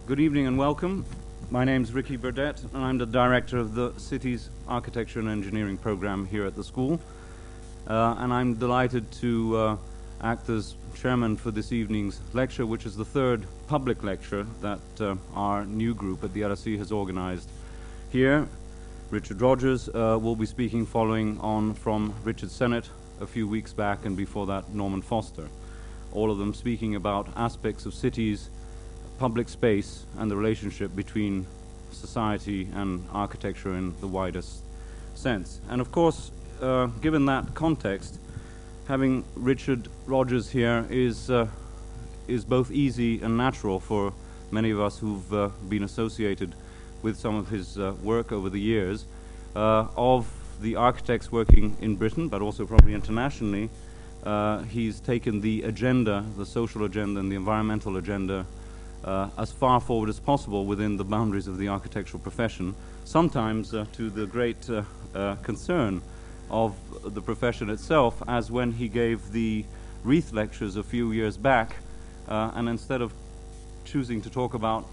Good evening and welcome. My name's Ricky Burdett, and I'm the director of the Cities Architecture and Engineering program here at the school. And I'm delighted to act as chairman for this evening's lecture, which is the third public lecture that our new group at the LSE has organized here. Richard Rogers will be speaking following on from Richard Sennett a few weeks back, and before that Norman Foster. All of them speaking about aspects of cities, public space, and the relationship between society and architecture in the widest sense. And of course, given that context, having Richard Rogers here is both easy and natural for many of us who've been associated with some of his work over the years. Of the architects working in Britain, but also probably internationally, he's taken the agenda, the social agenda and the environmental agenda, as far forward as possible within the boundaries of the architectural profession, sometimes to the great concern of the profession itself, as when he gave the Wreath lectures a few years back, and instead of choosing to talk about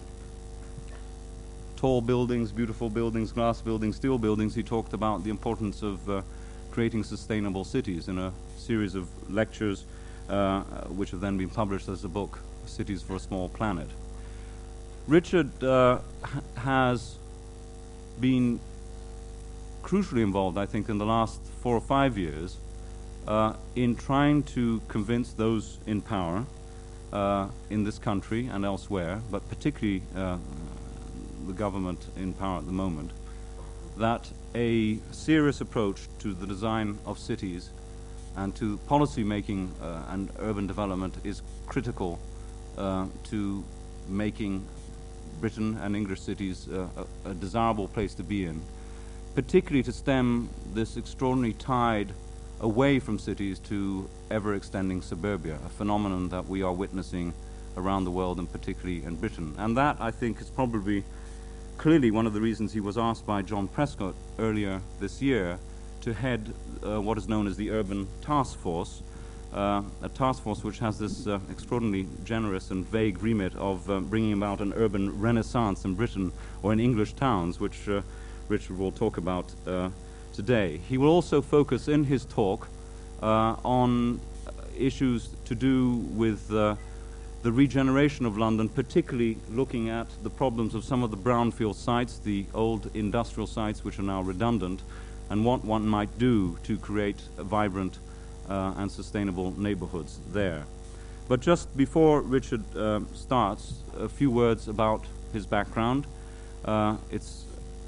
tall buildings, beautiful buildings, glass buildings, steel buildings, he talked about the importance of creating sustainable cities in a series of lectures which have then been published as a book, Cities for a Small Planet. Richard has been crucially involved, I think, in the last 4 or 5 years in trying to convince those in power in this country and elsewhere, but particularly the government in power at the moment, that a serious approach to the design of cities and to policy making and urban development is critical to making Britain and English cities a desirable place to be in, particularly to stem this extraordinary tide away from cities to ever-extending suburbia, a phenomenon that we are witnessing around the world and particularly in Britain. And that, I think, is probably clearly one of the reasons he was asked by John Prescott earlier this year to head what is known as the Urban Task Force, a task force which has this extraordinarily generous and vague remit of bringing about an urban renaissance in Britain or in English towns, which Richard will talk about today. He will also focus in his talk on issues to do with the regeneration of London, particularly looking at the problems of some of the brownfield sites, the old industrial sites which are now redundant, and what one might do to create a vibrant and sustainable neighborhoods there. But just before Richard starts, a few words about his background. It's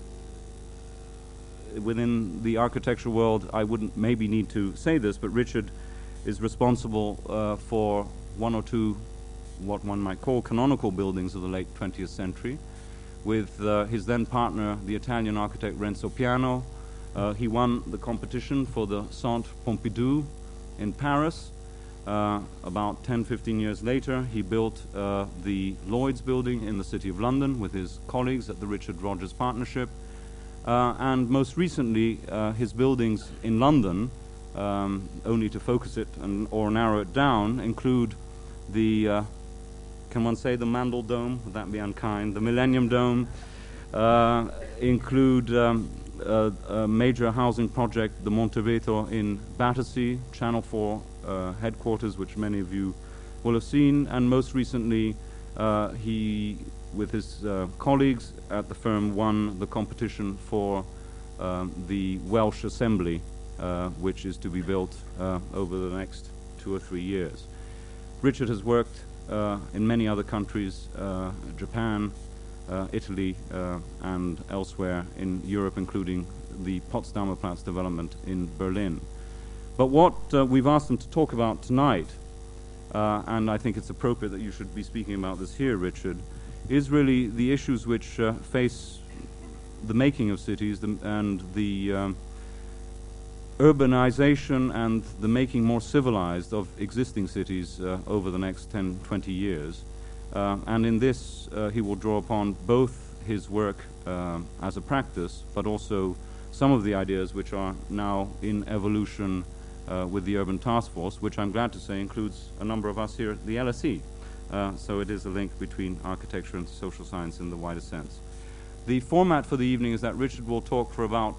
within the architecture world, I wouldn't maybe need to say this, but Richard is responsible for one or two what one might call canonical buildings of the late 20th century. With his then partner, the Italian architect Renzo Piano, he won the competition for the Centre Pompidou in Paris. About 10-15 years later, he built the Lloyd's building in the City of London with his colleagues at the Richard Rogers Partnership. And most recently, his buildings in London, only to focus it or narrow it down, include the, can one say the Mandel Dome? Would that be unkind? The Millennium Dome, include a major housing project, the Monteveto in Battersea, Channel 4 headquarters, which many of you will have seen, and most recently he, with his colleagues at the firm, won the competition for the Welsh Assembly, which is to be built over the next 2 or 3 years. Richard has worked in many other countries, Japan, Italy, and elsewhere in Europe, including the Potsdamer Platz development in Berlin. But what we've asked him to talk about tonight, and I think it's appropriate that you should be speaking about this here, Richard, is really the issues which face the making of cities and the urbanization and the making more civilized of existing cities over the next 10, 20 years. And in this, he will draw upon both his work as a practice, but also some of the ideas which are now in evolution with the Urban Task Force, which I'm glad to say includes a number of us here at the LSE, So it is a link between architecture and social science in the wider sense. The format for the evening is that Richard will talk for about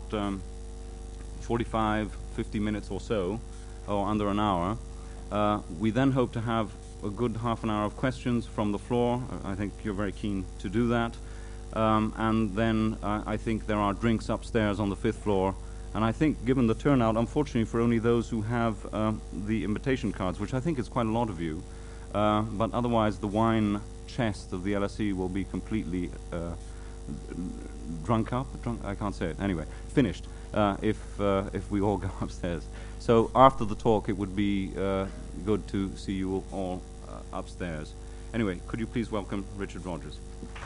45, 50 minutes or so, or under an hour. We then hope to have a good half an hour of questions from the floor. I think you're very keen to do that. And then I think there are drinks upstairs on the 5th floor. And I think, given the turnout, unfortunately for only those who have the invitation cards, which I think is quite a lot of you, but otherwise the wine chest of the LSE will be completely drunk up. I can't say it. Anyway, finished if we all go upstairs. So after the talk, it would be good to see you all upstairs. Anyway, could you please welcome Richard Rogers?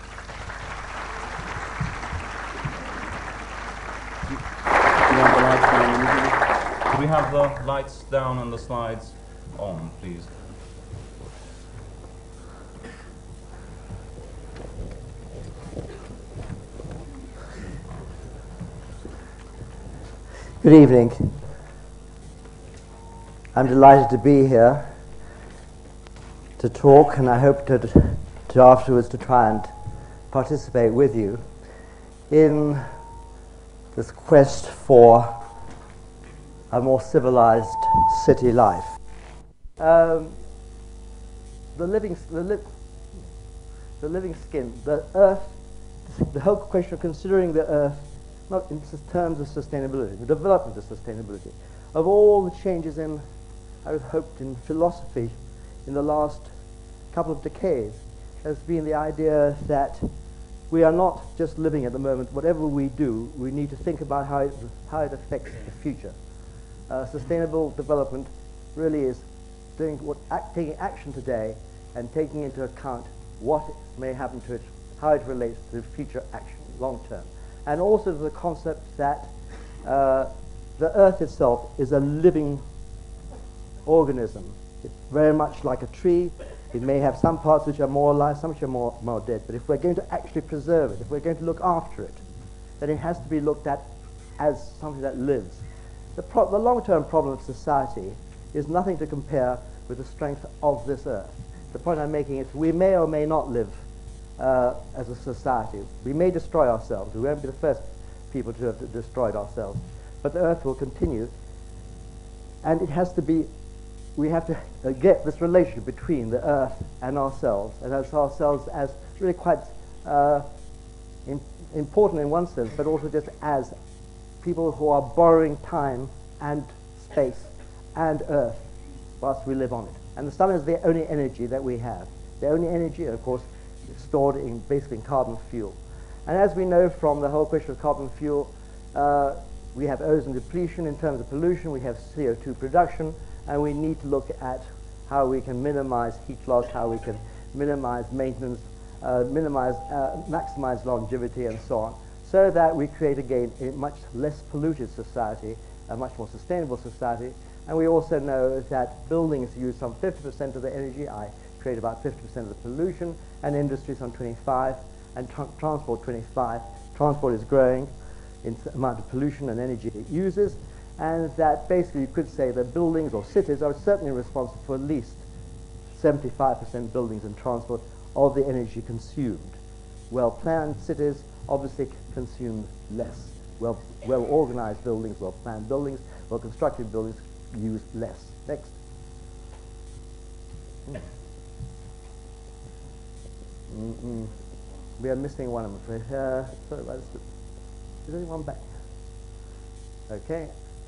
Could we have the lights down and the slides on, please? Good evening. I'm delighted to be here to talk, and I hope to afterwards to try and participate with you in this quest for a more civilized city life. The living skin, the earth, the whole question of considering the earth not in terms of sustainability, the development of sustainability, of all the changes in, I would hope, in philosophy in the last couple of decades, has been the idea that we are not just living at the moment. Whatever we do, we need to think about how it affects the future. Sustainable development really is taking action today and taking into account what may happen to it, how it relates to future action, long term. And also the concept that the earth itself is a living organism. It's very much like a tree. It may have some parts which are more alive, some which are more dead. But if we're going to actually preserve it, if we're going to look after it, then it has to be looked at as something that lives. The long-term problem of society is nothing to compare with the strength of this earth. The point I'm making is we may or may not live as a society. We may destroy ourselves. We won't be the first people to have destroyed ourselves. But the earth will continue. And it has to be, we have to get this relationship between the earth and ourselves, and as ourselves as really quite important in one sense, but also just as people who are borrowing time and space and earth whilst we live on it. And the sun is the only energy that we have. The only energy, of course, stored in basically in carbon fuel. And as we know from the whole question of carbon fuel, we have ozone depletion in terms of pollution, we have CO2 production, and we need to look at how we can minimize heat loss, how we can minimize maintenance, maximize longevity, and so on, so that we create again a much less polluted society, a much more sustainable society. And we also know that buildings use some 50% of the energy, create about 50% of the pollution, and industry some 25%, and transport 25%. Transport is growing in the amount of pollution and energy it uses, and that basically you could say that buildings or cities are certainly responsible for at least 75% buildings and transport of the energy consumed. Well-planned cities obviously consume less. Well-organized buildings, well-planned buildings, well-constructed buildings use less. Next. We are missing one, I'm afraid. Sorry about this. Is anyone back? Okay.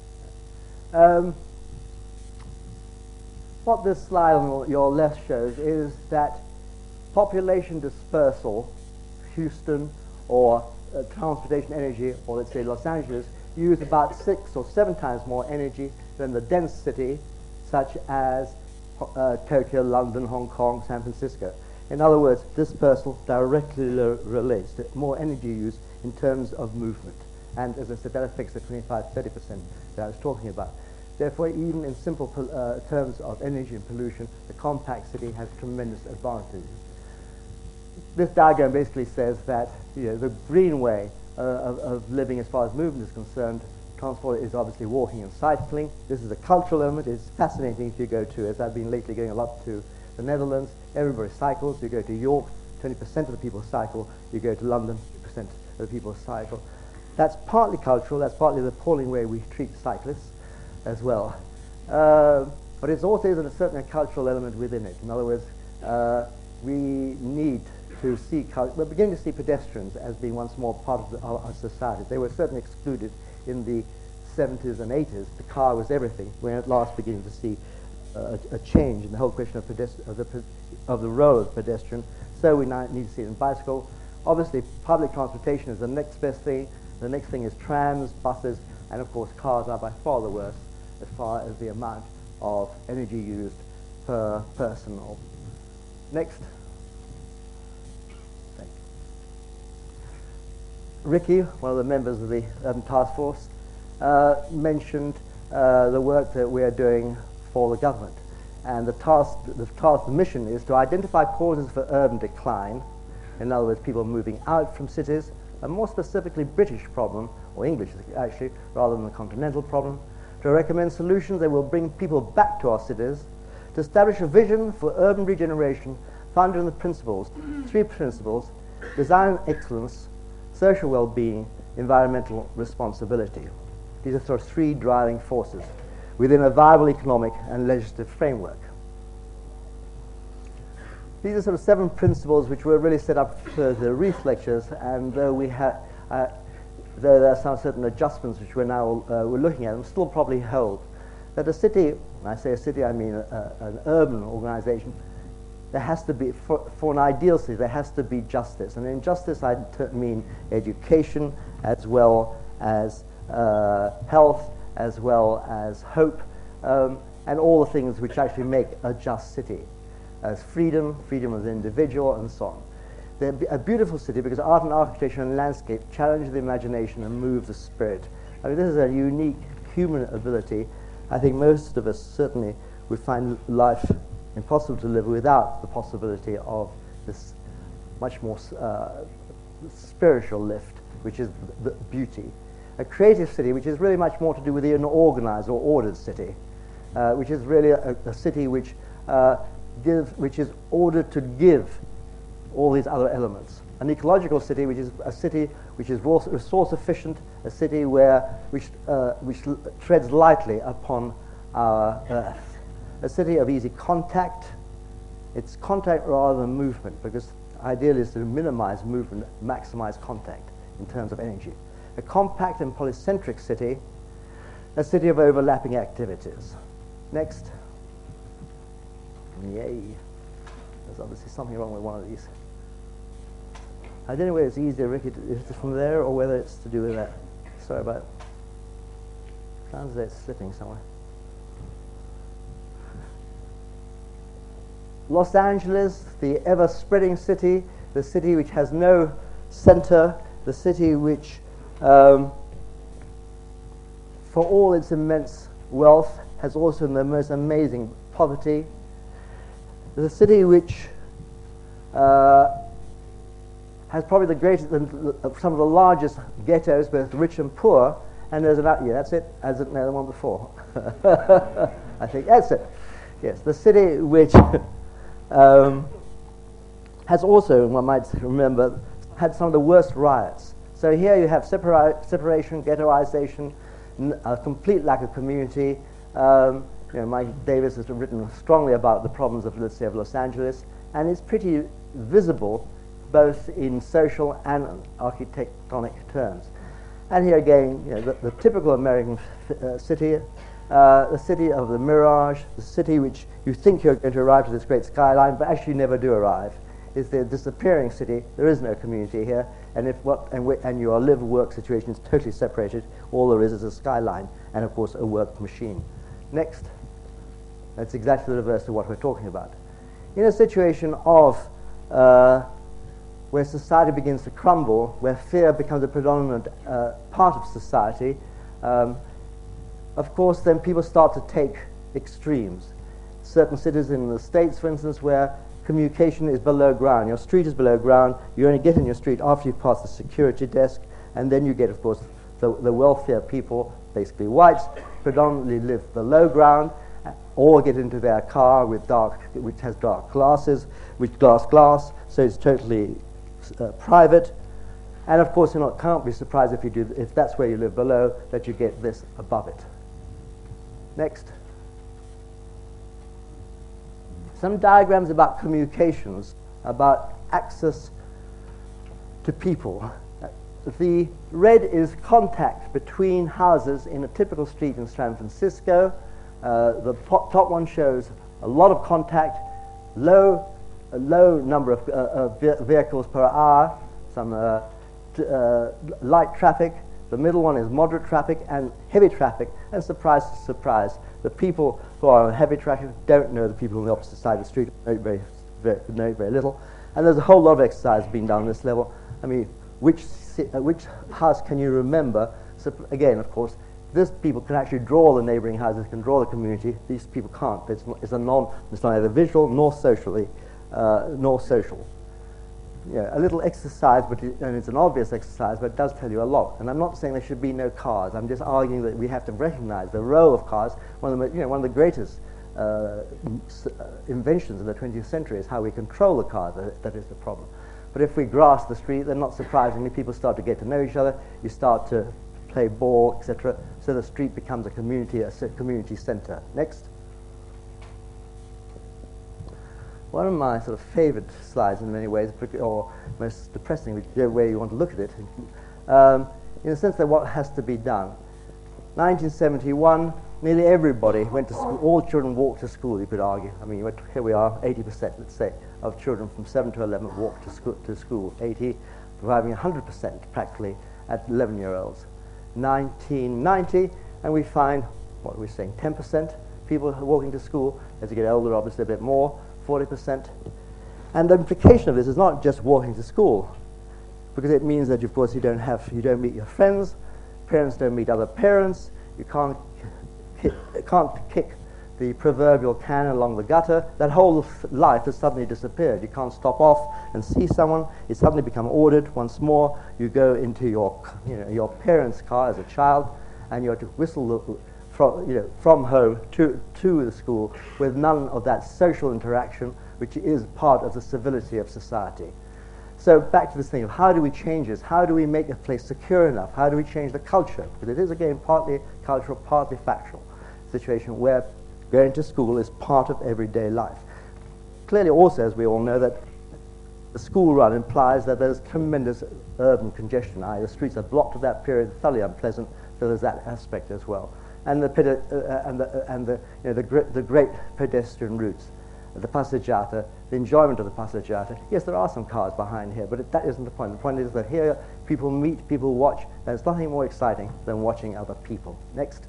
What this slide on your left shows is that population dispersal, Houston or transportation energy, or let's say Los Angeles, use about 6 or 7 times more energy than the dense city, such as Tokyo, London, Hong Kong, San Francisco. In other words, dispersal directly relates to more energy use in terms of movement. And as I said, that affects the 25-30% that I was talking about. Therefore, even in simple terms of energy and pollution, the compact city has tremendous advantages. This diagram basically says that the green way of living as far as movement is concerned, transport is obviously walking and cycling. This is a cultural element. It's fascinating if you go to, as I've been lately going a lot to the Netherlands, everybody cycles. You go to York, 20% of the people cycle. You go to London, 20% of the people cycle. That's partly cultural. That's partly the appalling way we treat cyclists as well. But it's also a certain cultural element within it. In other words, we need to see, we're beginning to see pedestrians as being once more part of our society. They were certainly excluded in the 70s and 80s. The car was everything. We're at last beginning to see a change in the whole question of the role of pedestrian. So we now need to see it in bicycle. Obviously, public transportation is the next best thing. The next thing is trams, buses, and of course cars are by far the worst as far as the amount of energy used per person. Next. Thank you. Ricky, one of the members of the Urban Task Force, mentioned the work that we are doing for the government. And the mission is to identify causes for urban decline, in other words, people moving out from cities, a more specifically British problem, or English actually, rather than the continental problem, to recommend solutions that will bring people back to our cities, to establish a vision for urban regeneration founded on the principles, three principles: design excellence, social well-being, environmental responsibility. These are sort of three driving forces within a viable economic and legislative framework. These are sort of 7 principles which were really set up for the Reith lectures, and though though there are some certain adjustments which we're now we're looking at, and still probably hold, that a city, when I say a city I mean an urban organization, there has to be, for an ideal city, there has to be justice. And in justice I mean education as well as health, as well as hope, and all the things which actually make a just city, as freedom of the individual, and so on. They're a beautiful city because art and architecture and landscape challenge the imagination and move the spirit. I mean, this is a unique human ability. I think most of us certainly would find life impossible to live without the possibility of this much more spiritual lift, which is the beauty. A creative city, which is really much more to do with an organized or ordered city, which is really a city which is ordered to give all these other elements. An ecological city, which is a city which is resource efficient, a city which treads lightly upon our earth. A city of easy contact. It's contact rather than movement, because ideally is to minimize movement, maximize contact in terms of energy. A compact and polycentric city, a city of overlapping activities. Next. Yay. There's obviously something wrong with one of these. I don't know whether it's easier, Ricky, if it's from there or whether it's to do with that. Sorry about it. Sounds like it's slipping somewhere. Los Angeles, the ever-spreading city, the city which has no center, the city which, for all its immense wealth, has also the most amazing poverty. The city which has probably the greatest, some of the largest ghettos, both rich and poor, and there's about, yeah, that's it, as in the one before. I think that's it. Yes, the city which has also, one might remember, had some of the worst riots. So here you have separation, ghettoization, a complete lack of community. Mike Davis has written strongly about the problems of, let's say, of Los Angeles, and it's pretty visible both in social and architectonic terms. And here again, the typical American city, the city of the mirage, the city which you think you're going to arrive to this great skyline, but actually never do arrive, is the disappearing city. There is no community here, and your live-work situation is totally separated. All there is a skyline, and of course a work machine. Next. That's exactly the reverse of what we're talking about. In a situation of where society begins to crumble, where fear becomes a predominant part of society, of course then people start to take extremes. Certain cities in the States, for instance, where communication is below ground. Your street is below ground. You only get in your street after you've passed the security desk, and then you get, of course, the wealthier people, basically whites, predominantly live below ground, all get into their car which has dark glasses, with glass, so it's totally private. And of course, you can't be surprised if that's where you live below, that you get this above it. Next. Some diagrams about communications, about access to people. The red is contact between houses in a typical street in San Francisco. The top one shows a lot of contact, a low number of vehicles per hour, some light traffic. The middle one is moderate traffic and heavy traffic. And surprise, surprise, the people who are on heavy traffic don't know the people on the opposite side of the street, know very little. And there's a whole lot of exercise being done on this level. I mean, which house can you remember? So again, of course, these people can actually draw the neighboring houses, can draw the community. These people can't. It's neither visual nor social. Yeah, a little exercise, and it's an obvious exercise, but it does tell you a lot. And I'm not saying there should be no cars. I'm just arguing that we have to recognize the role of cars. One of the greatest inventions of the 20th century is how we control the cars. That is the problem. But if we grass the street, then not surprisingly, people start to get to know each other. You start to play ball, etc. So the street becomes a community center. Next. One of my sort of favorite slides in many ways, or most depressing, whichever way you want to look at it, in the sense that what has to be done. 1971, nearly everybody went to school. All children walked to school, you could argue. I mean, here we are, 80%, let's say, of children from 7 to 11 walked to school. 80, providing 100% practically at 11-year-olds. 1990, and we find, what are we saying, 10% people walking to school. As you get older, obviously a bit more, 40%. And the implication of this is not just walking to school, because it means that, of course, you don't meet your friends, parents don't meet other parents, you can't kick the proverbial can along the gutter. That whole life has suddenly disappeared. You can't stop off and see someone. It's suddenly become ordered once more. You go into your parents' car as a child, and you have to whistle from home to the school with none of that social interaction, which is part of the civility of society. So back to this thing of how do we change this? How do we make a place secure enough? How do we change the culture? Because it is, again, partly cultural, partly factual situation where going to school is part of everyday life. Clearly also, as we all know, that the school run implies that there's tremendous urban congestion. The streets are blocked at that period, thoroughly unpleasant, so there's that aspect as well. And the great pedestrian routes, the passeggiata, the enjoyment of the passeggiata. Yes, there are some cars behind here, but that isn't the point. The point is that here people meet, people watch. There's nothing more exciting than watching other people. Next.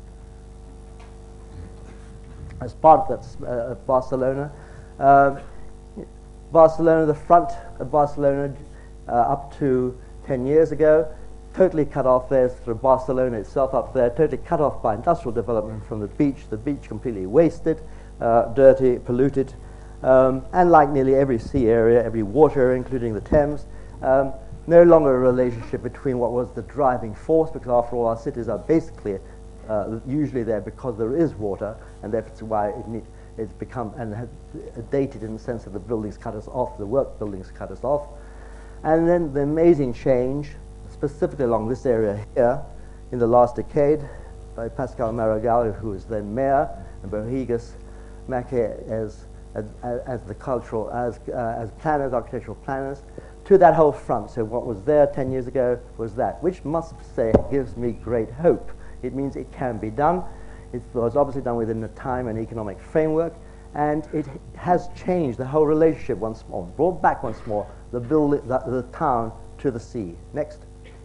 As part of that, Barcelona. Barcelona, the front of Barcelona up to 10 years ago, totally cut off. There's sort of Barcelona itself up there, totally cut off by industrial development from the beach completely wasted, dirty, polluted, and like nearly every sea area, every water area, including the Thames, no longer a relationship between what was the driving force, because after all our cities are basically usually there because there is water, and that's why it's become and dated in the sense that the buildings cut us off, the work buildings cut us off. And then the amazing change, specifically along this area here, in the last decade, by Pascal Maragall, who was then mayor, and Borges Mackay as the cultural, as planners, architectural planners, to that whole front. So what was there 10 years ago was that, which must say gives me great hope. It means it can be done. It was obviously done within a time and economic framework, and it has changed the whole relationship once more, brought back once more the town to the sea. Next.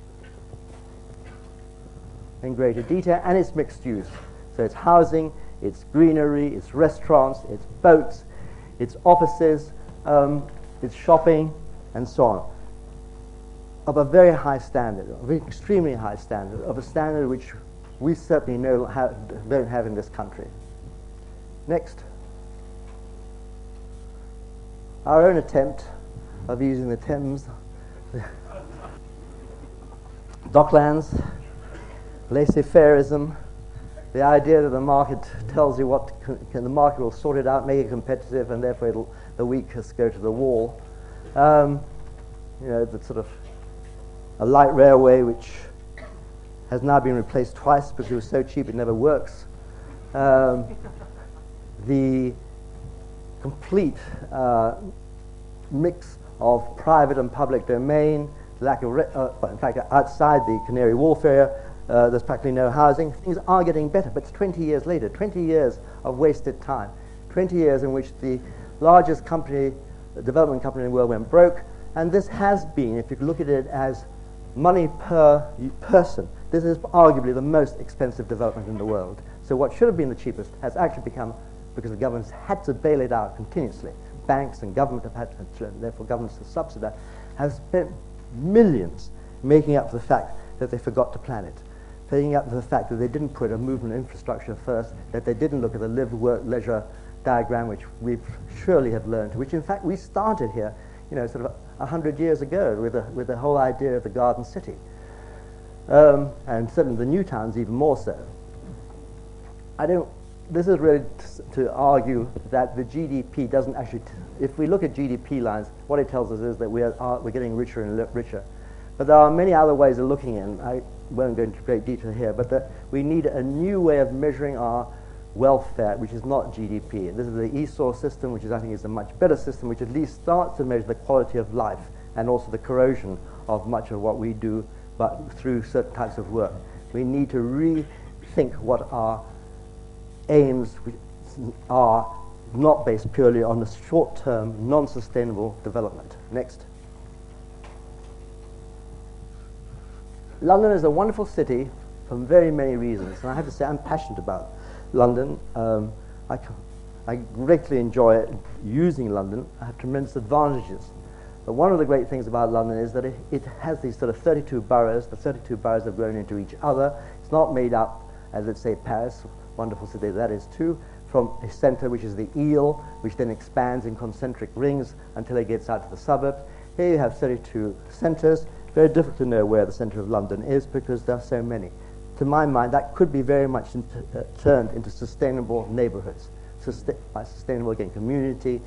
In greater detail, and it's mixed use. So it's housing, it's greenery, it's restaurants, it's boats, it's offices, it's shopping, and so on. Of a very high standard, of an extremely high standard, of a standard which we certainly don't have in this country. Next. Our own attempt of using the Thames, Docklands, laissez-faireism, The idea that the market tells you what the market will sort it out, make it competitive, and therefore the weakest go to the wall. The sort of a light railway which has now been replaced twice because it was so cheap it never works. The complete mix of private and public domain, lack of, in fact, outside the Canary Wharf area, there's practically no housing. Things are getting better, but it's 20 years later, 20 years of wasted time, 20 years in which the largest company, the development company in the world went broke, and this has been, if you look at it as money per person, this is arguably the most expensive development in the world. So what should have been the cheapest has actually become, because the governments had to bail it out continuously, banks and government have had to, therefore governments have subsidized, have spent millions making up for the fact that they forgot to plan it, making up for the fact that they didn't put a movement infrastructure first, that they didn't look at the live, work, leisure diagram, which we surely have learned, which in fact we started here, sort of 100 years ago with the whole idea of the garden city. And certainly the new towns even more so. This is really to argue that the GDP doesn't actually, if we look at GDP lines, what it tells us is that we're getting richer and richer. But there are many other ways of looking at it. I won't go into great detail here, but we need a new way of measuring our welfare, which is not GDP. This is the ESOR system, which I think is a much better system, which at least starts to measure the quality of life and also the corrosion of much of what we do, but through certain types of work. We need to rethink what our aims are, not based purely on the short-term, non-sustainable development. Next. London is a wonderful city for very many reasons, and I have to say I'm passionate about London. I greatly enjoy using London. I have tremendous advantages. But one of the great things about London is that it has these sort of 32 boroughs. The 32 boroughs have grown into each other. It's not made up, as let's say Paris, wonderful city that is too, from a center which is the Eel, which then expands in concentric rings until it gets out to the suburbs. Here you have 32 centers. Very difficult to know where the center of London is because there are so many. To my mind, that could be very much turned into sustainable neighborhoods. By sustainable, again, communities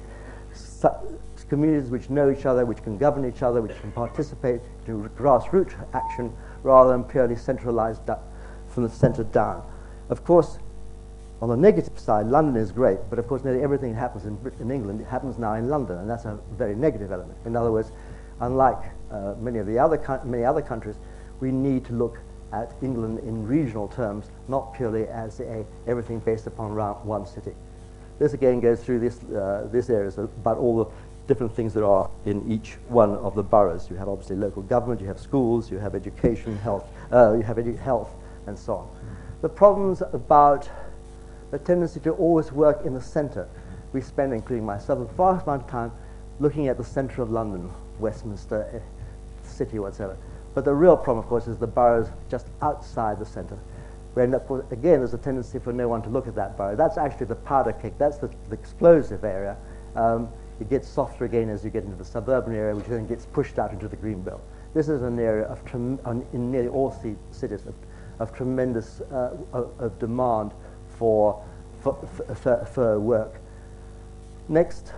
which know each other, which can govern each other, which can participate in grassroots action rather than purely centralized from the center down. Of course, on the negative side, London is great, but of course nearly everything that happens in England, it happens now in London, and that's a very negative element. In other words, unlike many other countries, we need to look at England in regional terms, not purely as everything based upon one city. This again goes through this area about all the different things there are in each one of the boroughs. You have obviously local government, you have schools, you have education, health, health, and so on. The problems about the tendency to always work in the center. We spend, including myself, a vast amount of time looking at the center of London, Westminster, City, whatever. But the real problem, of course, is the boroughs just outside the center. When, of course, again, there's a tendency for no one to look at that borough. That's actually the powder keg. That's the explosive area. It gets softer again as you get into the suburban area, which then gets pushed out into the green belt. This is an area of in nearly all cities of tremendous of demand for work. Next.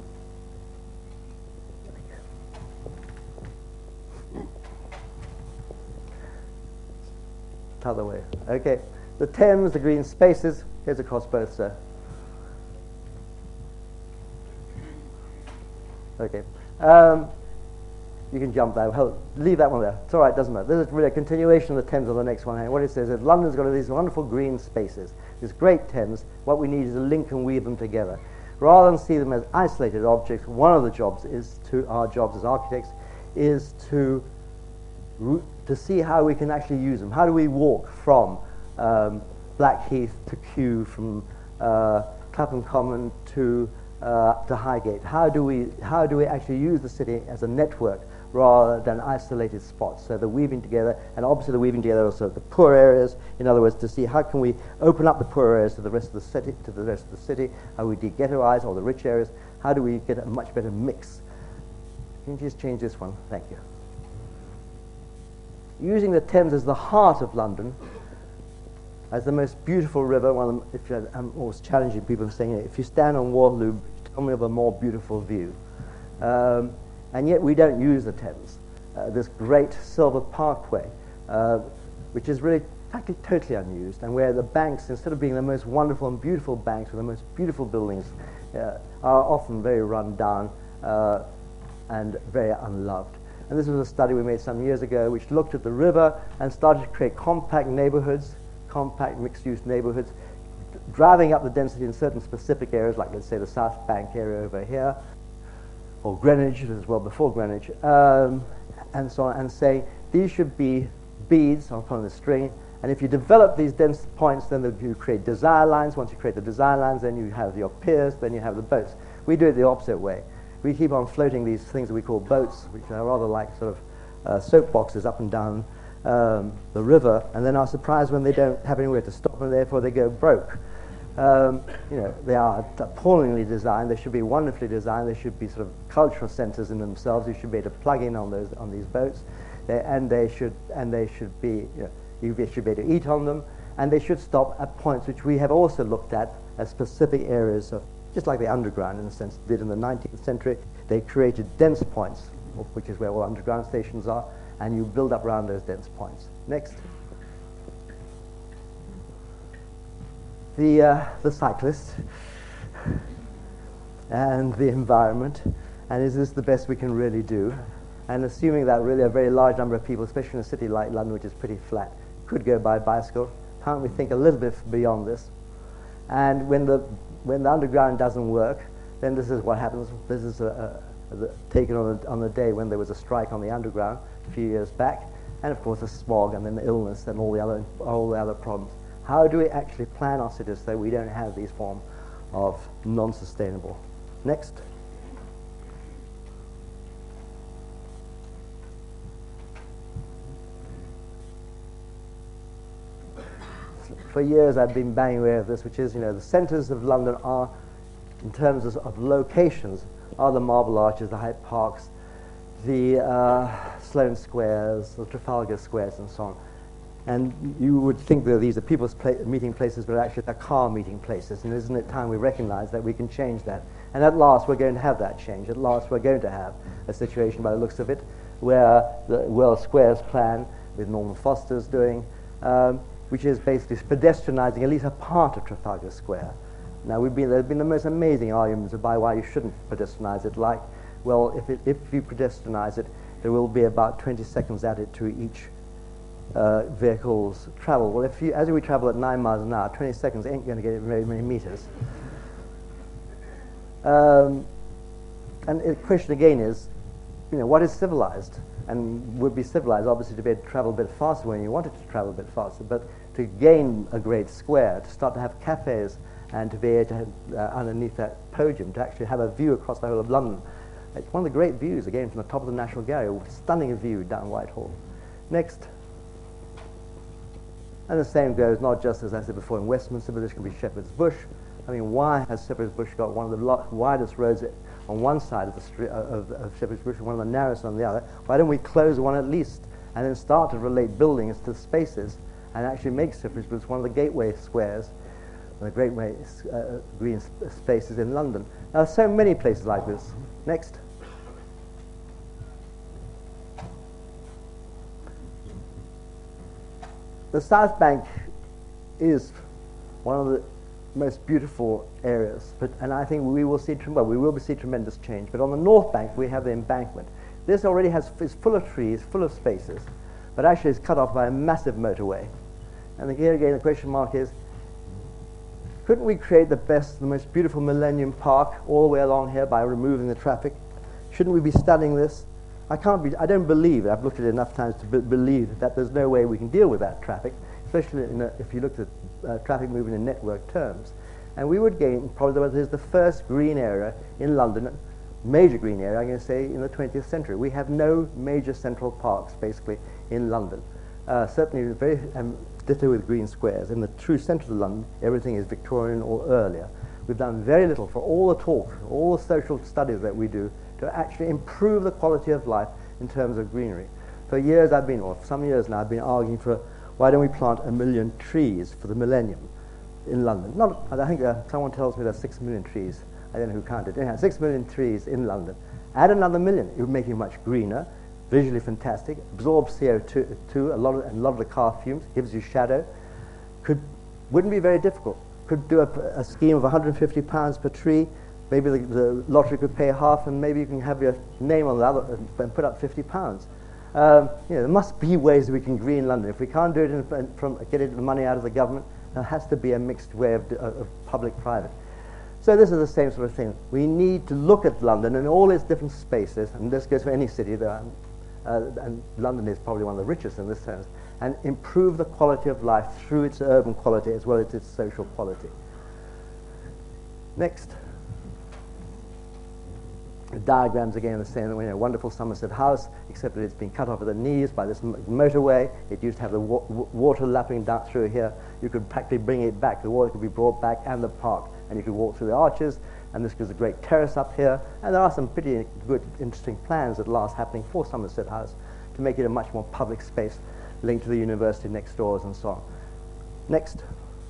Other way. Okay. The Thames, the green spaces. Here's across both, sir. Okay. You can jump that. Leave that one there. It's all right, doesn't matter. This is really a continuation of the Thames on the next one. And what it says is London's got these wonderful green spaces, these great Thames. What we need is to link and weave them together. Rather than see them as isolated objects, one of the jobs is our jobs as architects is to see how we can actually use them. How do we walk from Blackheath to Kew, from Clapham Common to Highgate? How do we actually use the city as a network rather than isolated spots? So the weaving together, and obviously the weaving together also the poor areas. In other words, to see how can we open up the poor areas to the rest of the city, how we de-ghettoize all the rich areas. How do we get a much better mix? Can you just change this one? Thank you. Using the Thames as the heart of London, as the most beautiful river. I'm always challenging people saying, if you stand on Waterloo, tell me of a more beautiful view. And yet we don't use the Thames. This great silver parkway, which is really practically totally unused, and where the banks, instead of being the most wonderful and beautiful banks with the most beautiful buildings, are often very run down and very unloved. And this was a study we made some years ago which looked at the river and started to create compact neighborhoods, compact mixed-use neighborhoods, driving up the density in certain specific areas, like let's say the South Bank area over here, or Greenwich as well, before Greenwich, and so on, and say these should be beads upon the string. And if you develop these dense points, then you create desire lines. Once you create the desire lines, then you have your piers, then you have the boats. We do it the opposite way. We keep on floating these things that we call boats, which are rather like sort of soapboxes up and down the river, and then are surprised when they don't have anywhere to stop, and therefore they go broke. They are appallingly designed. They should be wonderfully designed. They should be sort of cultural centers in themselves. You should be able to plug in on these boats, they should be. You should be able to eat on them, and they should stop at points which we have also looked at as specific areas of, just like the underground in a sense did in the 19th century. They created dense points, which is where all underground stations are, and you build up around those dense points. Next. The cyclist and the environment, and is this the best we can really do? And assuming that really a very large number of people, especially in a city like London, which is pretty flat, could go by bicycle, can't we think a little bit beyond this? And when the underground doesn't work, then this is what happens. This is taken on the day when there was a strike on the underground a few years back, and of course the smog and then the illness and all the other problems. How do we actually plan our cities so we don't have these forms of non-sustainable? Next. For years I've been banging away with this, which is, the centres of London are, in terms of locations, are the Marble Arches, the Hyde Parks, the Sloane Squares, the Trafalgar Squares, and so on. And you would think that these are people's meeting places, but actually they're car meeting places. And isn't it time we recognize that we can change that? And at last we're going to have that change. At last we're going to have a situation, by the looks of it, where the World Squares plan, with Norman Foster's doing, which is basically pedestrianizing at least a part of Trafalgar Square. Now, there have been the most amazing arguments about why you shouldn't pedestrianize it, like, well, if you pedestrianize it, there will be about 20 seconds added to each vehicle's travel. Well, as we travel at 9 miles an hour, 20 seconds ain't going to get very many meters. And the question again is, what is civilized? And would be civilized, obviously, to be able to travel a bit faster when you wanted to travel a bit faster, but to gain a great square, to start to have cafes, and to be able to have, underneath that podium, to actually have a view across the whole of London. It's one of the great views, again, from the top of the National Gallery, a stunning view down Whitehall. Next. And the same goes not just, as I said before, in Westminster, but this can be Shepherd's Bush. I mean, why has Shepherd's Bush got one of the widest roads on one side of the street of Shepherd's Bush and one of the narrowest on the other? Why don't we close one at least and then start to relate buildings to spaces and actually make Shepherd's Bush one of the gateway squares, the gateway green spaces in London? There are so many places like this. Next. The South Bank is one of the most beautiful areas, and I think we will see tremendous change. But on the North Bank, we have the embankment. This already is full of trees, full of spaces, but actually is cut off by a massive motorway. And here again, the question mark is, couldn't we create the most beautiful Millennium Park all the way along here by removing the traffic? Shouldn't we be studying this? I don't believe, I've looked at it enough times to believe that there's no way we can deal with that traffic, especially if you looked at traffic movement in network terms. And we would gain, probably this is the first green area in London, major green area, I'm going to say, in the 20th century. We have no major central parks, basically, in London. Certainly very ditto with green squares. In the true centre of London, everything is Victorian or earlier. We've done very little for all the talk, all the social studies that we do, to actually improve the quality of life in terms of greenery. For years or some years now, I've been arguing for why don't we plant 1 million trees for the millennium in London? Not, I think someone tells me there's 6 million trees. I don't know who counted. Anyhow, 6 million trees in London. Add another million. It would make it much greener, visually fantastic, absorbs CO2, a lot of the car fumes, gives you shadow. Wouldn't be very difficult. Could do a scheme of £150 per tree. Maybe the lottery could pay half, and maybe you can have your name on the other and put up £50. There must be ways we can green London. If we can't do it from getting the money out of the government, there has to be a mixed way of public-private. So this is the same sort of thing. We need to look at London and all its different spaces, and this goes for any city, and London is probably one of the richest in this sense, and improve the quality of life through its urban quality as well as its social quality. Next. The diagrams again the same. Wonderful Somerset House, except that it's been cut off at the knees by this motorway. It used to have the water lapping down through here. You could practically bring it back. The water could be brought back, and the park, and you could walk through the arches. And this gives a great terrace up here. And there are some pretty good, interesting plans at last happening for Somerset House to make it a much more public space linked to the university next doors and so on. Next.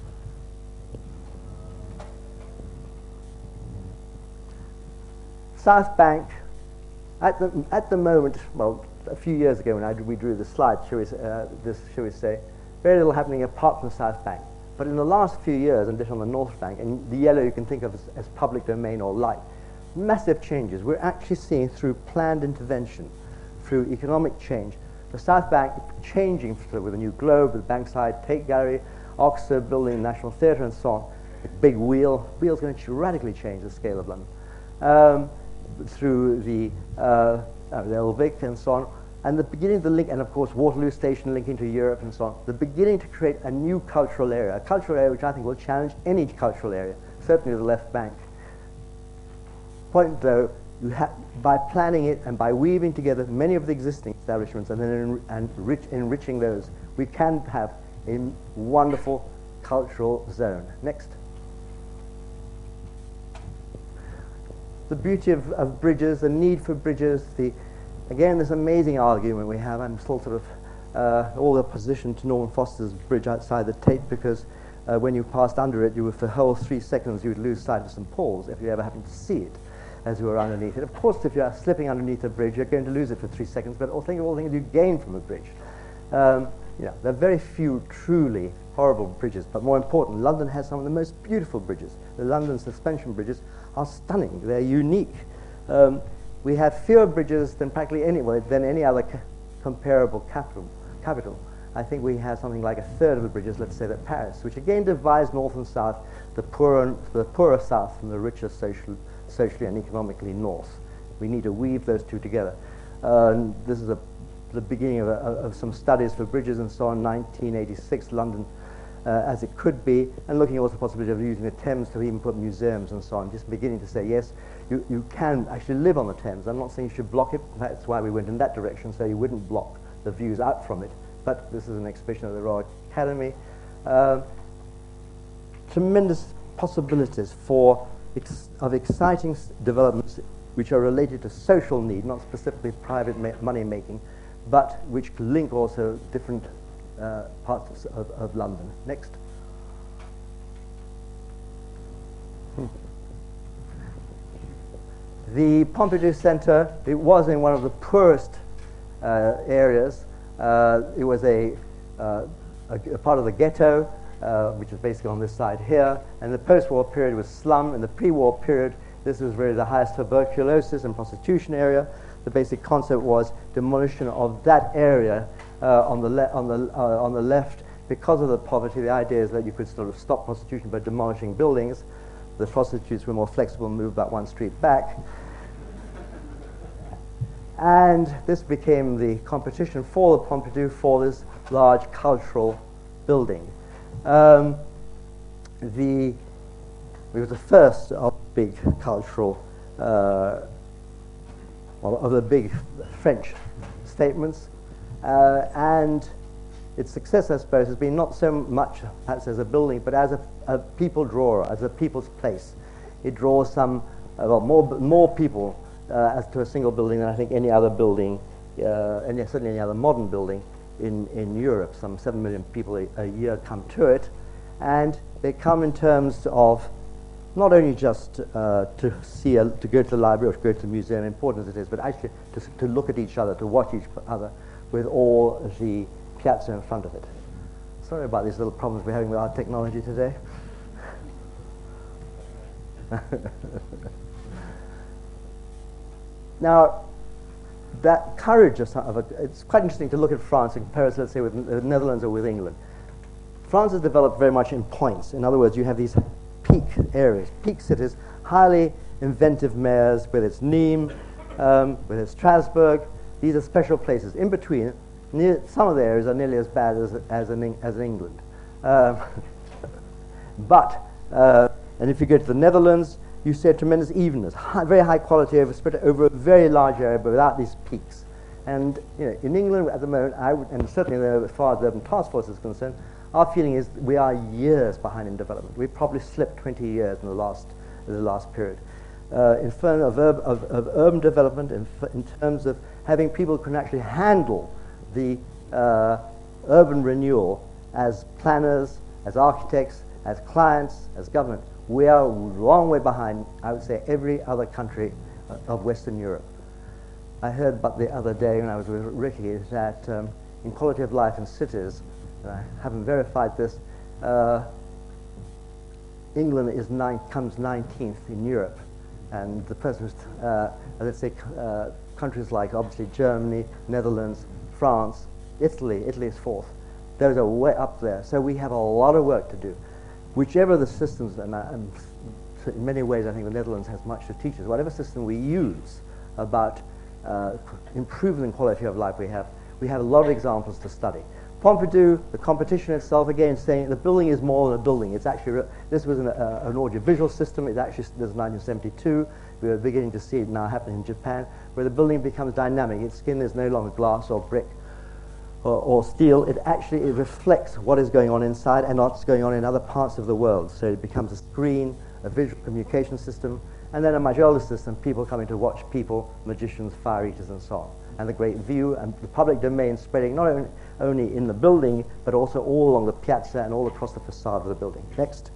South Bank, at the moment, well, a few years ago when we drew the slide, shall we say, very little happening apart from the South Bank. But in the last few years, and on the North Bank, and the yellow you can think of as public domain or light, massive changes. We're actually seeing through planned intervention, through economic change, the South Bank changing with a new globe, the Bankside Tate Gallery, Oxford building, National Theatre and so on. The big wheel's going to radically change the scale of London. Through the Old Vic and so on, and the beginning of the link, and of course Waterloo Station linking to Europe and so on, the beginning to create a new cultural area, which I think will challenge any cultural area, certainly the left bank. Point though, by planning it and by weaving together many of the existing establishments and then enriching those, we can have a wonderful cultural zone. Next. The beauty of bridges, the need for bridges, again, this amazing argument we have. I'm still sort of all opposition to Norman Foster's bridge outside the Tate, because when you passed under it, for the whole 3 seconds, you would lose sight of St. Paul's if you ever happened to see it as you were underneath it. Of course, if you're slipping underneath a bridge, you're going to lose it for 3 seconds, but think of all the things you gain from a bridge. There are very few truly horrible bridges, but more important, London has some of the most beautiful bridges. The London suspension bridges are stunning. They're unique. We have fewer bridges than practically any other comparable capital. I think we have something like 1/3 of the bridges, let's say, that Paris, which again divides north and south, the poorer south from the richer socially and economically north. We need to weave those two together. This is the beginning of some studies for bridges and so on, 1986 London as it could be, and looking also at the possibility of using the Thames to even put museums and so on, just beginning to say, yes, you can actually live on the Thames. I'm not saying you should block it. That's why we went in that direction, so you wouldn't block the views out from it. But this is an exhibition of the Royal Academy. Tremendous possibilities of exciting developments which are related to social need, not specifically private money making, but which link also different parts of London. Next. The Pompidou Centre, it was in one of the poorest areas. It was a part of the ghetto, which is basically on this side here. And the post-war period was slum. In the pre-war period, this was really the highest tuberculosis and prostitution area. The basic concept was demolition of that area on the left. Because of the poverty, the idea is that you could sort of stop prostitution by demolishing buildings. The prostitutes were more flexible and moved about one street back. And this became the competition for the Pompidou for this large cultural building. It was the first of big cultural, of the big French statements, and its success, I suppose, has been not so much perhaps as a building, but as a people drawer, as a people's place. It draws more people as to a single building than I think any other building, and certainly any other modern building in Europe. Some 7 million people a year come to it, and they come in terms of not only just to go to the library or to go to the museum, important as it is, but actually to look at each other, to watch each other with all the piazza in front of it. Sorry about these little problems we're having with our technology today. Now, that courage it's quite interesting to look at France and compare it, let's say, with the Netherlands or with England. France has developed very much in points. In other words, you have these peak areas, peak cities, highly inventive mayors, whether it's Nîmes, whether it's Strasbourg. These are special places. In between, some of the areas are nearly as bad as in England. And if you go to the Netherlands, you see a tremendous evenness, very high quality spread over a very large area, but without these peaks. And in England at the moment, and certainly as far as the Urban Task Force is concerned, our feeling is we are years behind in development. We've probably slipped 20 years in the last period. In terms of urban development, in terms of having people who can actually handle the urban renewal as planners, as architects, as clients, as government, we are a long way behind, I would say, every other country of Western Europe. I heard about the other day when I was with Ricky that in quality of life in cities, I haven't verified this, England comes 19th in Europe, and the person who's, let's say, countries like obviously Germany, Netherlands, France, Italy is fourth. Those are way up there. So we have a lot of work to do. Whichever the systems, and in many ways I think the Netherlands has much to teach us, whatever system we use about improving the quality of life we have a lot of examples to study. Pompidou, the competition itself, again saying the building is more than a building. It's actually, this was an audiovisual system. It actually, this is 1972. We are beginning to see it now happening in Japan, where the building becomes dynamic. Its skin is no longer glass or brick or steel. It reflects what is going on inside and what's going on in other parts of the world. So it becomes a screen, a visual communication system, and then a much older system, people coming to watch people, magicians, fire eaters, and so on. And the great view and the public domain spreading not only in the building, but also all along the piazza and all across the facade of the building. Next.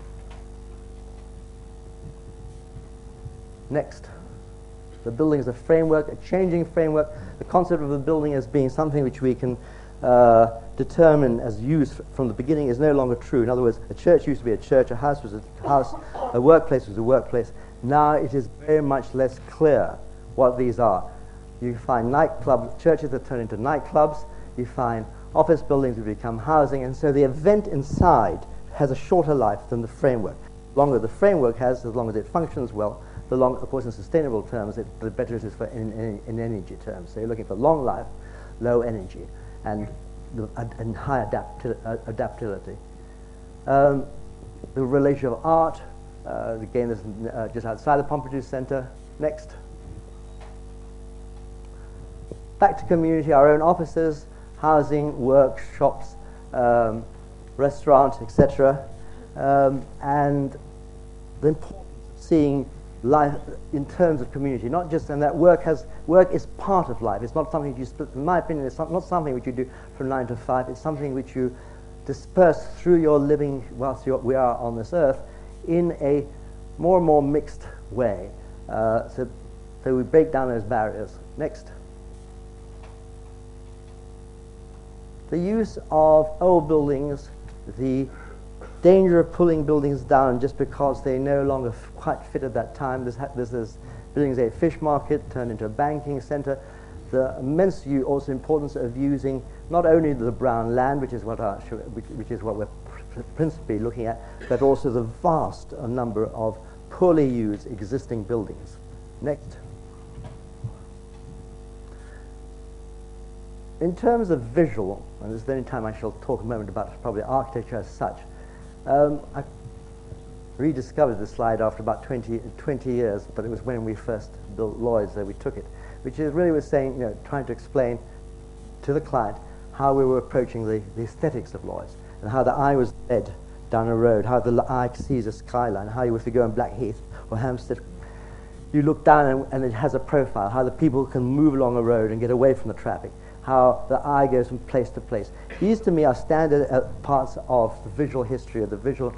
Next. The building is a framework, a changing framework. The concept of the building as being something which we can determine as used from the beginning is no longer true. In other words, a church used to be a church, a house was a house, a workplace was a workplace. Now it is very much less clear what these are. You find churches that turn into nightclubs. You find office buildings that become housing, and so the event inside has a shorter life than the framework. The longer the framework has, as long as it functions well, the longer, of course, in sustainable terms, the better it is for in energy terms. So you're looking for long life, low energy, and high adaptability. The relation of art, again, this is just outside the Pompidou Center. Next. Back to community, our own offices, housing, workshops, restaurants, etc. And the importance of seeing life in terms of community, not just, and that work is part of life. It's not something you split, in my opinion, it's not something which you do from 9 to 5. It's something which you disperse through your living whilst we are on this earth in a more and more mixed way. So we break down those barriers. Next. The use of old buildings, the danger of pulling buildings down just because they no longer quite fit at that time. This is buildings a fish market turned into a banking center. The immense also importance of using not only the brown land, which is what we're principally looking at, but also the vast number of poorly used existing buildings. Next. In terms of visual, and this is the only time I shall talk a moment about probably architecture as such, I rediscovered this slide after about 20 years, but it was when we first built Lloyd's that we took it, which is really was saying, trying to explain to the client how we were approaching the aesthetics of Lloyd's, and how the eye was led down a road, how the eye sees a skyline, how you, if you go in Blackheath or Hampstead, you look down and it has a profile, how the people can move along a road and get away from the traffic, how the eye goes from place to place. These to me are standard parts of the visual history, of the visual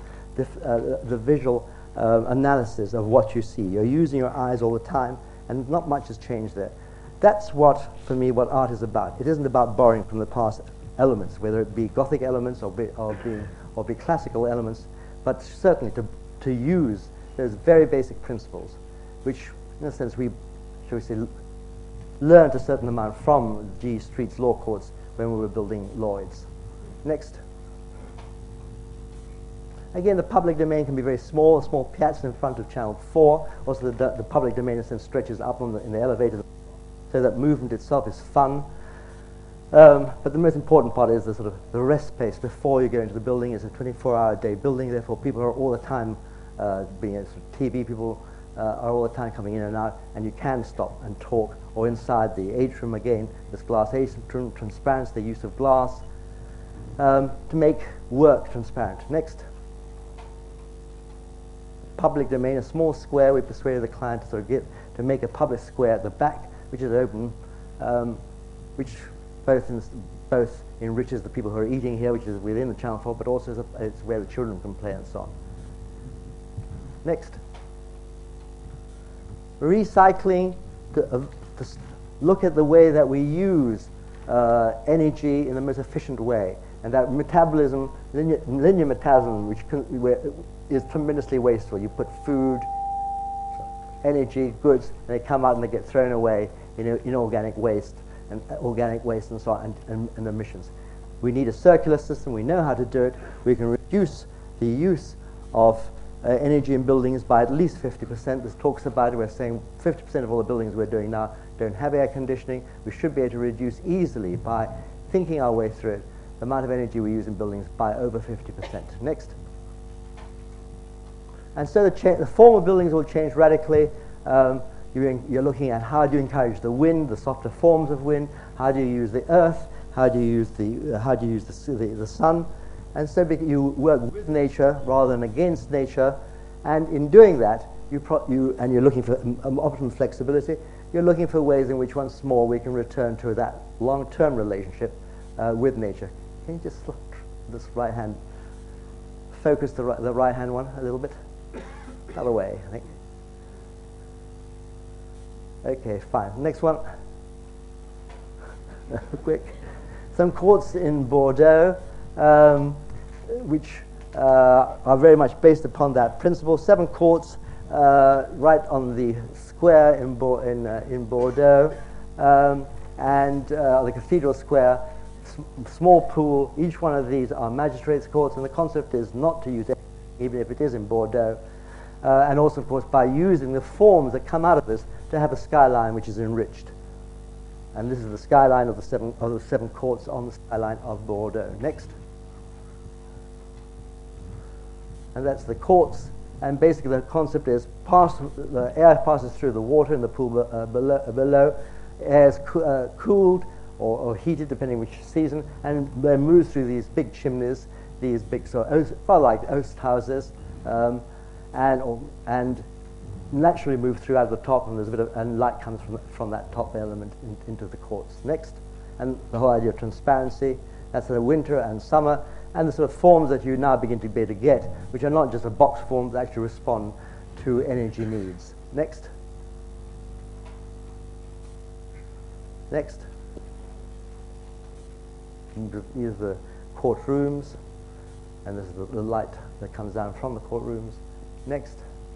analysis of what you see. You're using your eyes all the time, and not much has changed there. That's what, for me, what art is about. It isn't about borrowing from the past elements, whether it be Gothic elements or be classical elements, but certainly to use those very basic principles, which, in a sense, we, shall we say, learned a certain amount from G Street's law courts when we were building Lloyd's. Next. Again, the public domain can be very small. A small piazza in front of Channel 4. Also, the public domain, in a sense, stretches up in the elevator, so that movement itself is fun. But the most important part is the sort of the rest space before you go into the building. It's a 24-hour-a-day building. Therefore, people are all the time being sort of TV people are all the time coming in and out, and you can stop and talk. Or inside the atrium again, this glass atrium, transparency, the use of glass to make work transparent. Next. Public domain, a small square. We persuaded the client to sort of to make a public square at the back, which is open, which both enriches the people who are eating here, which is within the Channel 4, but also it's where the children can play and so on. Next. Recycling, to look at the way that we use energy in the most efficient way. And that metabolism, linear metabolism, which is tremendously wasteful. You put food, energy, goods, and they come out and they get thrown away in organic waste and so on, and emissions. We need a circular system. We know how to do it. We can reduce the use of energy in buildings by at least 50%. This talks about it. We're saying 50% of all the buildings we're doing now don't have air conditioning. We should be able to reduce easily by thinking our way through it the amount of energy we use in buildings by over 50%. Next. And so the form of buildings will change radically. You're looking at how do you encourage the wind, the softer forms of wind, how do you use the earth, how do you use the sun, and so you work with nature rather than against nature, and in doing that, and you're looking for optimum flexibility. You're looking for ways in which once more we can return to that long-term relationship with nature. Can you just look this right hand? Focus the right hand one a little bit. Other way, I think. Okay, fine. Next one. Quick. Some courts in Bordeaux, which are very much based upon that principle. 7 courts right on the square in Bordeaux, and the Cathedral Square. Small pool. Each one of these are magistrates' courts, and the concept is not to use it, even if it is in Bordeaux. And also, of course, by using the forms that come out of this to have a skyline which is enriched. And this is the skyline of the seven courts on the skyline of Bordeaux. Next. And that's the courts. And basically the concept is the air passes through the water in the pool below. Air is cooled or heated, depending which season, and then moves through these big chimneys, these big far like oast houses, and naturally move through out of the top, and there's a bit of light comes from that top element into the courts. Next, and the whole idea of transparency. That's the winter and summer, and the sort of forms that you now begin to be able to get, which are not just a box form, that actually respond to energy needs. Next. Next. These are the courtrooms, and this is the light that comes down from the courtrooms. Next.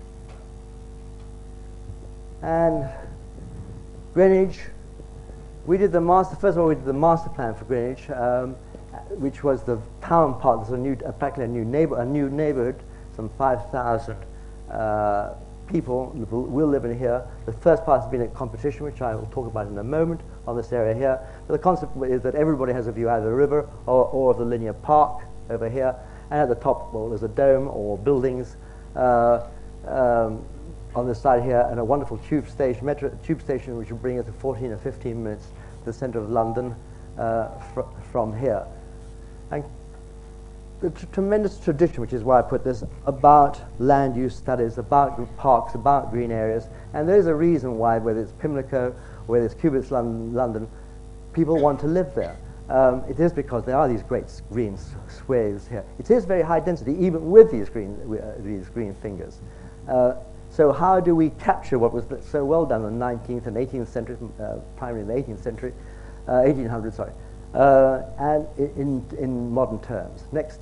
And Greenwich, we did first of all we did the master plan for Greenwich, which was the town part. There's practically a new neighborhood, some 5,000 people will live in here. The first part has been a competition, which I will talk about in a moment, on this area here. But the concept is that everybody has a view either of the river or of the linear park over here. And at the top, well, there's a dome or buildings on this side here, and a wonderful tube station, which will bring us to 14 or 15 minutes to the centre of London from here. And the tremendous tradition, which is why I put this, about land use studies, about parks, about green areas. And there's a reason why, whether it's Pimlico, whether it's Cubitt's London, people want to live there. It is because there are these great green swathes here. It is very high density, even with these green fingers. So how do we capture what was so well done in the 19th and 18th century, primarily in the 18th century, 1800s, sorry, and in modern terms? Next.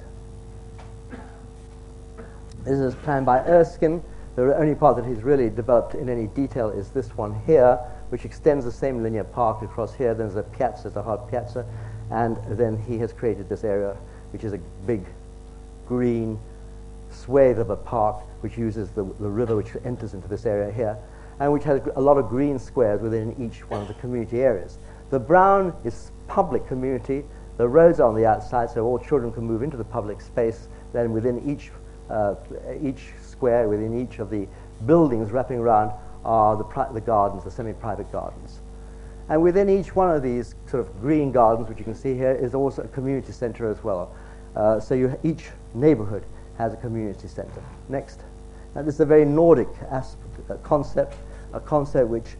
This is planned by Erskine. The only part that he's really developed in any detail is this one here, which extends the same linear park across here. There's a piazza, the hard piazza, and then he has created this area, which is a big green swathe of a park, which uses the river which enters into this area here, and which has a lot of green squares within each one of the community areas. The brown is public community. The roads are on the outside, so all children can move into the public space. Then within each square, within each of the buildings wrapping around, are the gardens, the semi-private gardens. And within each one of these sort of green gardens, which you can see here, is also a community center as well. So each neighborhood has a community center. Next. Now this is a very Nordic concept, a concept which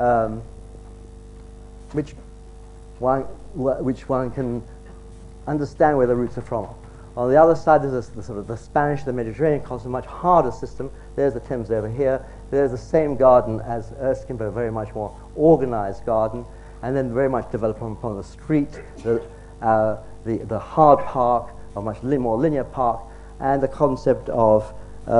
one can understand where the roots are from. On the other side, there's the sort of the Spanish, the Mediterranean concept, a much harder system. There's the Thames over here. There's the same garden as Erskine, but a very much more organized garden, and then very much developed upon the street, the hard park, a much more linear park, and the concept of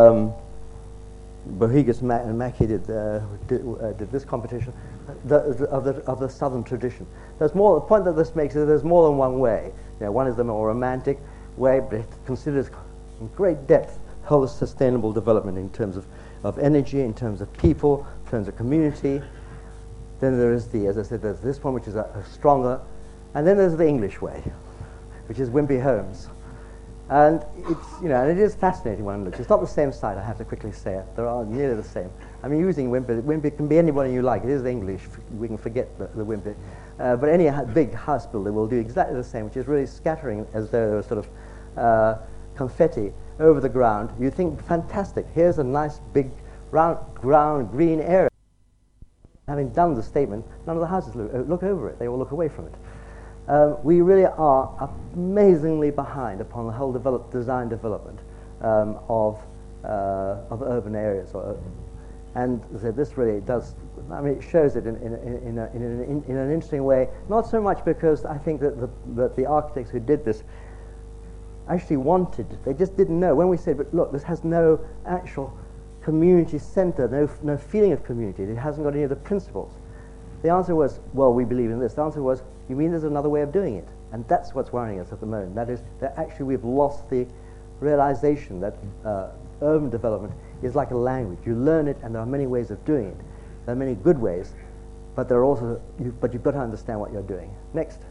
Bohigas and Mackey did this competition of the southern tradition. There's more. The point that this makes is there's more than one way. One is the more romantic way, but it considers in great depth whole sustainable development in terms of energy, in terms of people, in terms of community. Then there is as I said, there's this one which is a stronger, and then there's the English way, which is Wimpey Holmes. And it's, and it is fascinating when it looks. It's not the same site, I have to quickly say it. They are nearly the same. I mean, using Wimpey can be anybody you like. It is the English. We can forget the Wimpey. But any big house builder will do exactly the same, which is really scattering as though there was sort of confetti over the ground. You think, fantastic, here's a nice big round green area. Having done the statement, none of the houses look over it. They all look away from it. We really are amazingly behind upon the whole design development of urban areas. And so this really does, I mean, it shows it in an interesting way, not so much because I think that the architects who did this actually wanted, they just didn't know. When we said, but look, this has no actual community center, no feeling of community, it hasn't got any of the principles. The answer was, well, we believe in this. The answer was, you mean there's another way of doing it? And that's what's worrying us at the moment. That is, that actually we've lost the realization that urban development is like a language. You learn it, and there are many ways of doing it. There are many good ways, but there are also, but you've got to understand what you're doing. Next.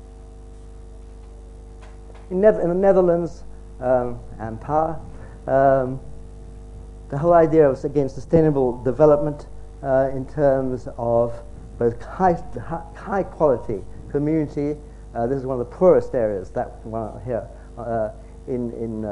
In the Netherlands, and power, the whole idea was, again, sustainable development in terms of both high quality community. This is one of the poorest areas, that one here, in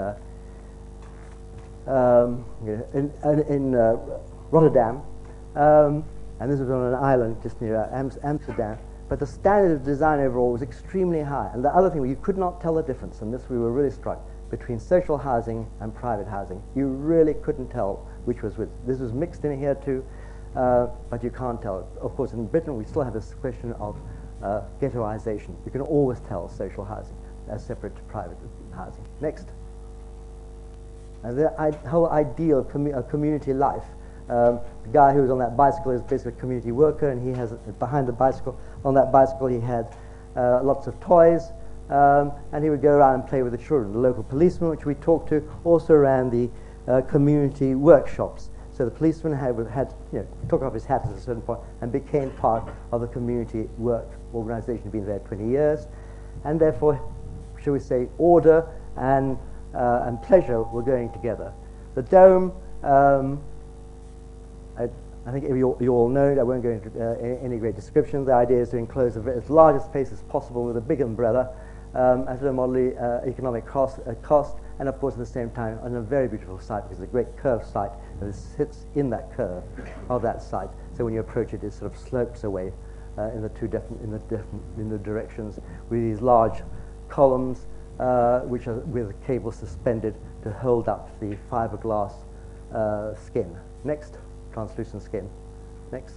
Rotterdam, and this was on an island just near Amsterdam. But the standard of design overall was extremely high. And the other thing, you could not tell the difference, and this we were really struck, between social housing and private housing. You really couldn't tell which was which. This was mixed in here too, but you can't tell. Of course, in Britain we still have this question of ghettoization. You can always tell social housing as separate to private housing. Next. And the whole ideal of community life. The guy who was on that bicycle is basically a community worker, and he has, behind the bicycle, on that bicycle he had lots of toys, and he would go around and play with the children. The local policeman, which we talked to, also ran the community workshops. So the policeman took off his hat at a certain point and became part of the community work organization. He'd been there 20 years, and therefore, shall we say, order and pleasure were going together. The dome, I think you all know it. I won't go into any great description. The idea is to enclose as large a space as possible with a big umbrella at a moderately economic cost, and of course at the same time on a very beautiful site, because it's a great curved site that sits in that curve of that site. So when you approach it, it sort of slopes away in the directions, with these large columns which are with cables suspended to hold up the fiberglass skin. Next, translucent skin. Next.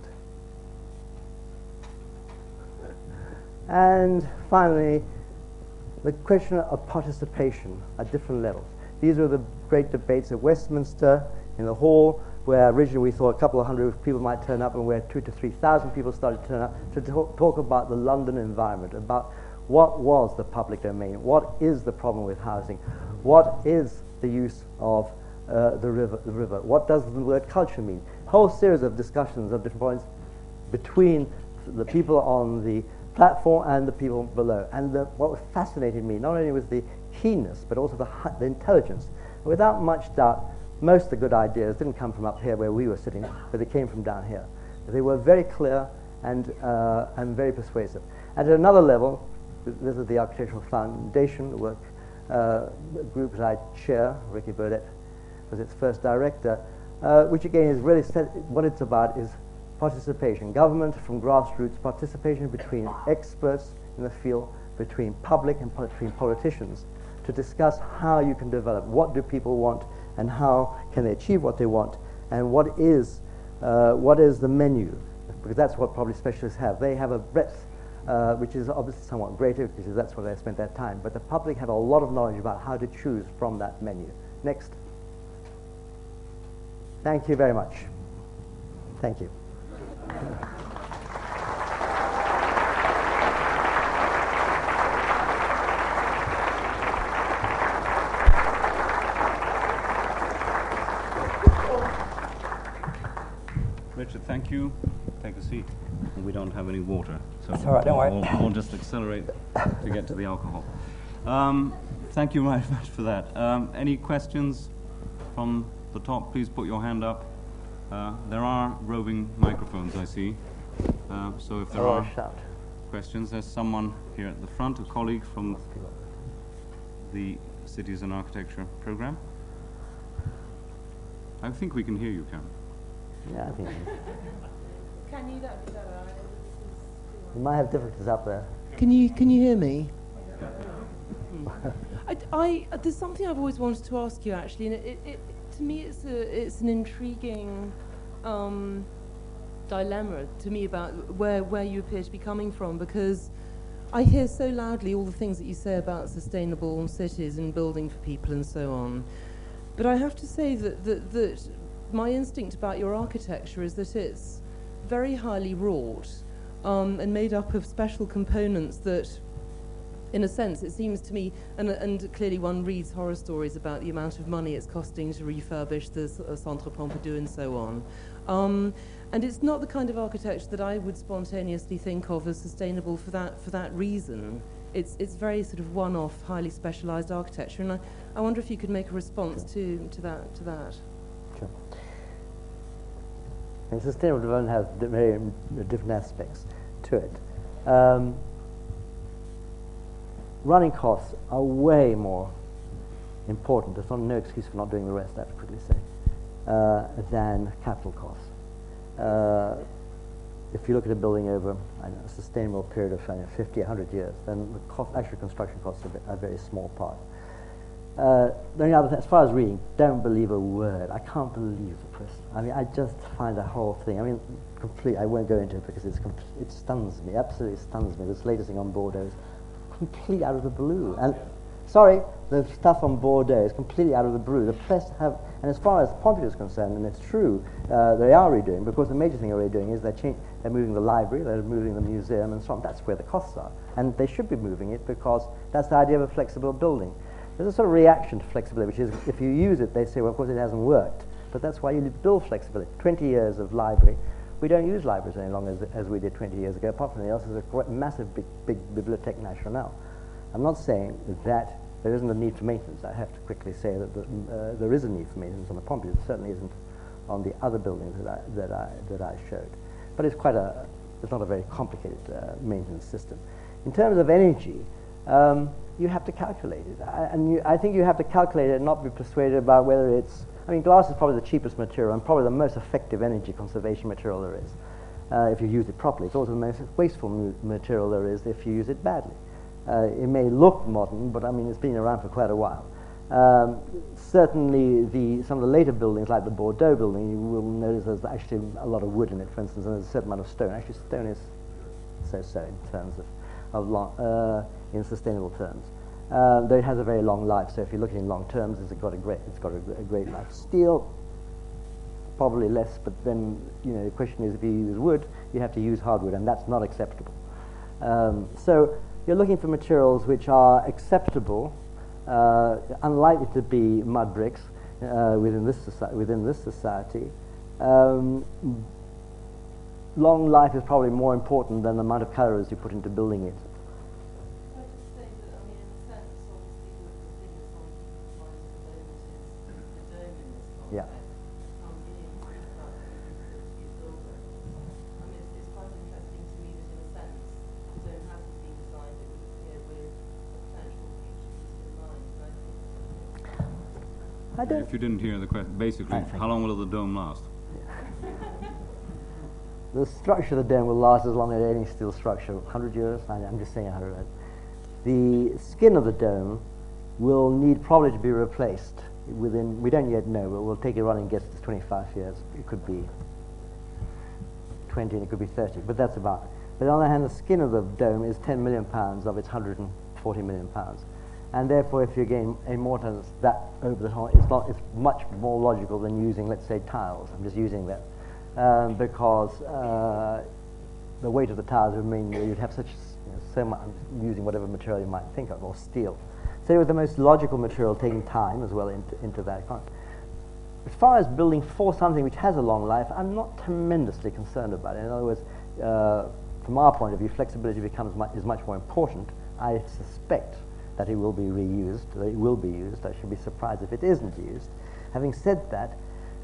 And finally, the question of participation at different levels. These are the great debates at Westminster in the hall, where originally we thought a couple of hundred people might turn up, and where 2,000 to 3,000 people started to turn up to talk about the London environment, about what was the public domain, what is the problem with housing, what is the use of the river, what does the word culture mean. A whole series of discussions of different points between the people on the platform and the people below. And what fascinated me not only was the keenness, but also the intelligence. Without much doubt, most of the good ideas didn't come from up here where we were sitting, but they came from down here. They were very clear and very persuasive. And at another level, this is the Architectural Foundation, the work group that I chair. Ricky Burdett was its first director, which again is really what it's about is participation, government from grassroots, participation between experts in the field, between public and between politicians, to discuss how you can develop, what do people want, and how can they achieve what they want, and what is the menu, because that's what probably specialists have. They have a breadth which is obviously somewhat greater, because that's where they spent their time, but the public have a lot of knowledge about how to choose from that menu. Next. Thank you very much. Thank you. Richard, thank you. Take a seat. We don't have any water, so that's all right, don't worry. We'll just accelerate to get to the alcohol. Thank you very much for that. Any questions from the top? Please put your hand up. There are roving microphones, I see. So if there are questions, there's someone here at the front, a colleague from the Cities and Architecture program. I think we can hear you, Karen. Yeah, I think. Can you? That'd be better. You might have difficulties up there. Can you hear me? There's something I've always wanted to ask you, actually, and it to me it's an intriguing dilemma to me about where you appear to be coming from, because I hear so loudly all the things that you say about sustainable cities and building for people and so on, but I have to say that my instinct about your architecture is that it's very highly wrought and made up of special components that, in a sense, it seems to me, and clearly one reads horror stories about the amount of money it's costing to refurbish the Centre Pompidou and so on. And it's not the kind of architecture that I would spontaneously think of as sustainable for that reason. It's very sort of one-off, highly specialized architecture, and I wonder if you could make a response to that. Sure. And sustainable development has very different aspects to it. Running costs are way more important, there's no excuse for not doing the rest, I have to quickly say, than capital costs. If you look at a building over a sustainable period of 50, 100 years, then the actual construction costs are a very small part. The only other thing, as far as reading, don't believe a word. I can't believe the press. I mean, I just find the whole thing, I mean, complete. I won't go into it because it stuns me, absolutely stuns me. This latest thing on Bordeaux is completely out of the blue. And sorry, the stuff on Bordeaux is completely out of the blue. The press have, and as far as Pompidou is concerned, and it's true, they are redoing, because the major thing they're redoing is they're moving the library, they're moving the museum and so on. That's where the costs are. And they should be moving it because that's the idea of a flexible building. There's a sort of reaction to flexibility, which is if you use it, they say, well, of course it hasn't worked. But that's why you build flexibility. 20 years of library. We don't use libraries any longer as we did 20 years ago. Apart from anything else, there's a massive, big Bibliothèque Nationale. I'm not saying that there isn't a need for maintenance. I have to quickly say that there is a need for maintenance on the Pompidou. It certainly isn't on the other buildings that I showed. But it's not a very complicated maintenance system. In terms of energy, you have to calculate it. I think you have to calculate it and not be persuaded about whether it's, I mean, glass is probably the cheapest material and probably the most effective energy conservation material there is. if you use it properly. It's also the most wasteful material there is if you use it badly. It may look modern, but I mean it's been around for quite a while. Certainly some of the later buildings, like the Bordeaux building, you will notice there's actually a lot of wood in it, for instance, and there's a certain amount of stone. Actually, stone is so-so in terms of in sustainable terms. Though it has a very long life, so if you're looking in long terms, it's got a great life. Steel, probably less, but then the question is, if you use wood, you have to use hardwood, and that's not acceptable. So you're looking for materials which are acceptable, unlikely to be mud bricks within this society. Long life is probably more important than the amount of colours you put into building it. Yeah. If you didn't hear the question, basically, how long will the dome last? The structure of the dome will last as long as any steel structure. 100 years? I'm just saying 100 years. The skin of the dome will need probably to be replaced within, we don't yet know, but we'll take a running guess to 25 years. It could be 20 and it could be 30, but that's about it. But on the other hand, the skin of the dome is 10 million pounds of its 140 million pounds. And therefore, if you again amortize that over the whole, it's much more logical than using, let's say, tiles. I'm just using that because the weight of the tiles would mean you'd have such so much using whatever material you might think of, or steel. So it was the most logical material, taking time as well into that. As far as building for something which has a long life, I'm not tremendously concerned about it. In other words, from our point of view, flexibility is much more important. I suspect that it will be reused, that it will be used. I should be surprised if it isn't used. Having said that,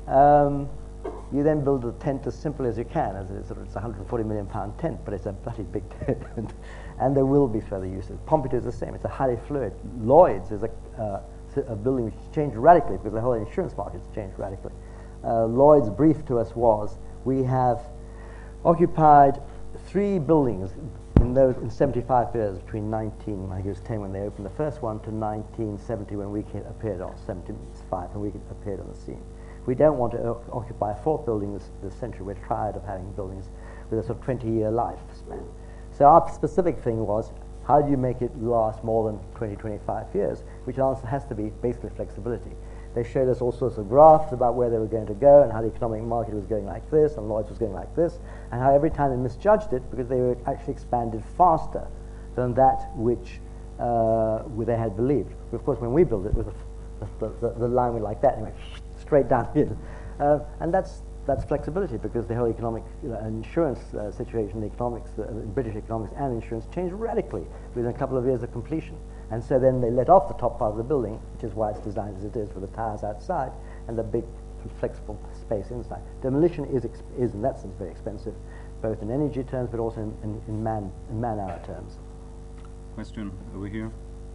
you then build a tent as simple as you can. It's a 140 million pound tent, but it's a bloody big tent, and there will be further uses. Pompidou is the same. It's a highly fluid. Lloyd's is a building which has changed radically because the whole insurance market has changed radically. Lloyd's brief to us was, we have occupied 3 buildings in 75 years, between I think it was 10 when they opened the first one, to 1970 when we appeared, or 75 when we appeared on the scene. We don't want to occupy a 4th building this century. We're tired of having buildings with a sort of 20-year lifespan. So our specific thing was, how do you make it last more than 20, 25 years? Which answer has to be basically flexibility. They showed us all sorts of graphs about where they were going to go and how the economic market was going like this and Lloyd's was going like this, and how every time they misjudged it because they were actually expanded faster than that which they had believed. But of course, when we built it, the line went like that and went straight downhill. And that's flexibility, because the whole economic insurance situation, the economics, British economics and insurance changed radically within a couple of years of completion. And so then they let off the top part of the building, which is why it's designed as it is, with the towers outside and the big flexible space inside. Demolition is in that sense very expensive, both in energy terms but also in man-hour terms. Question over here.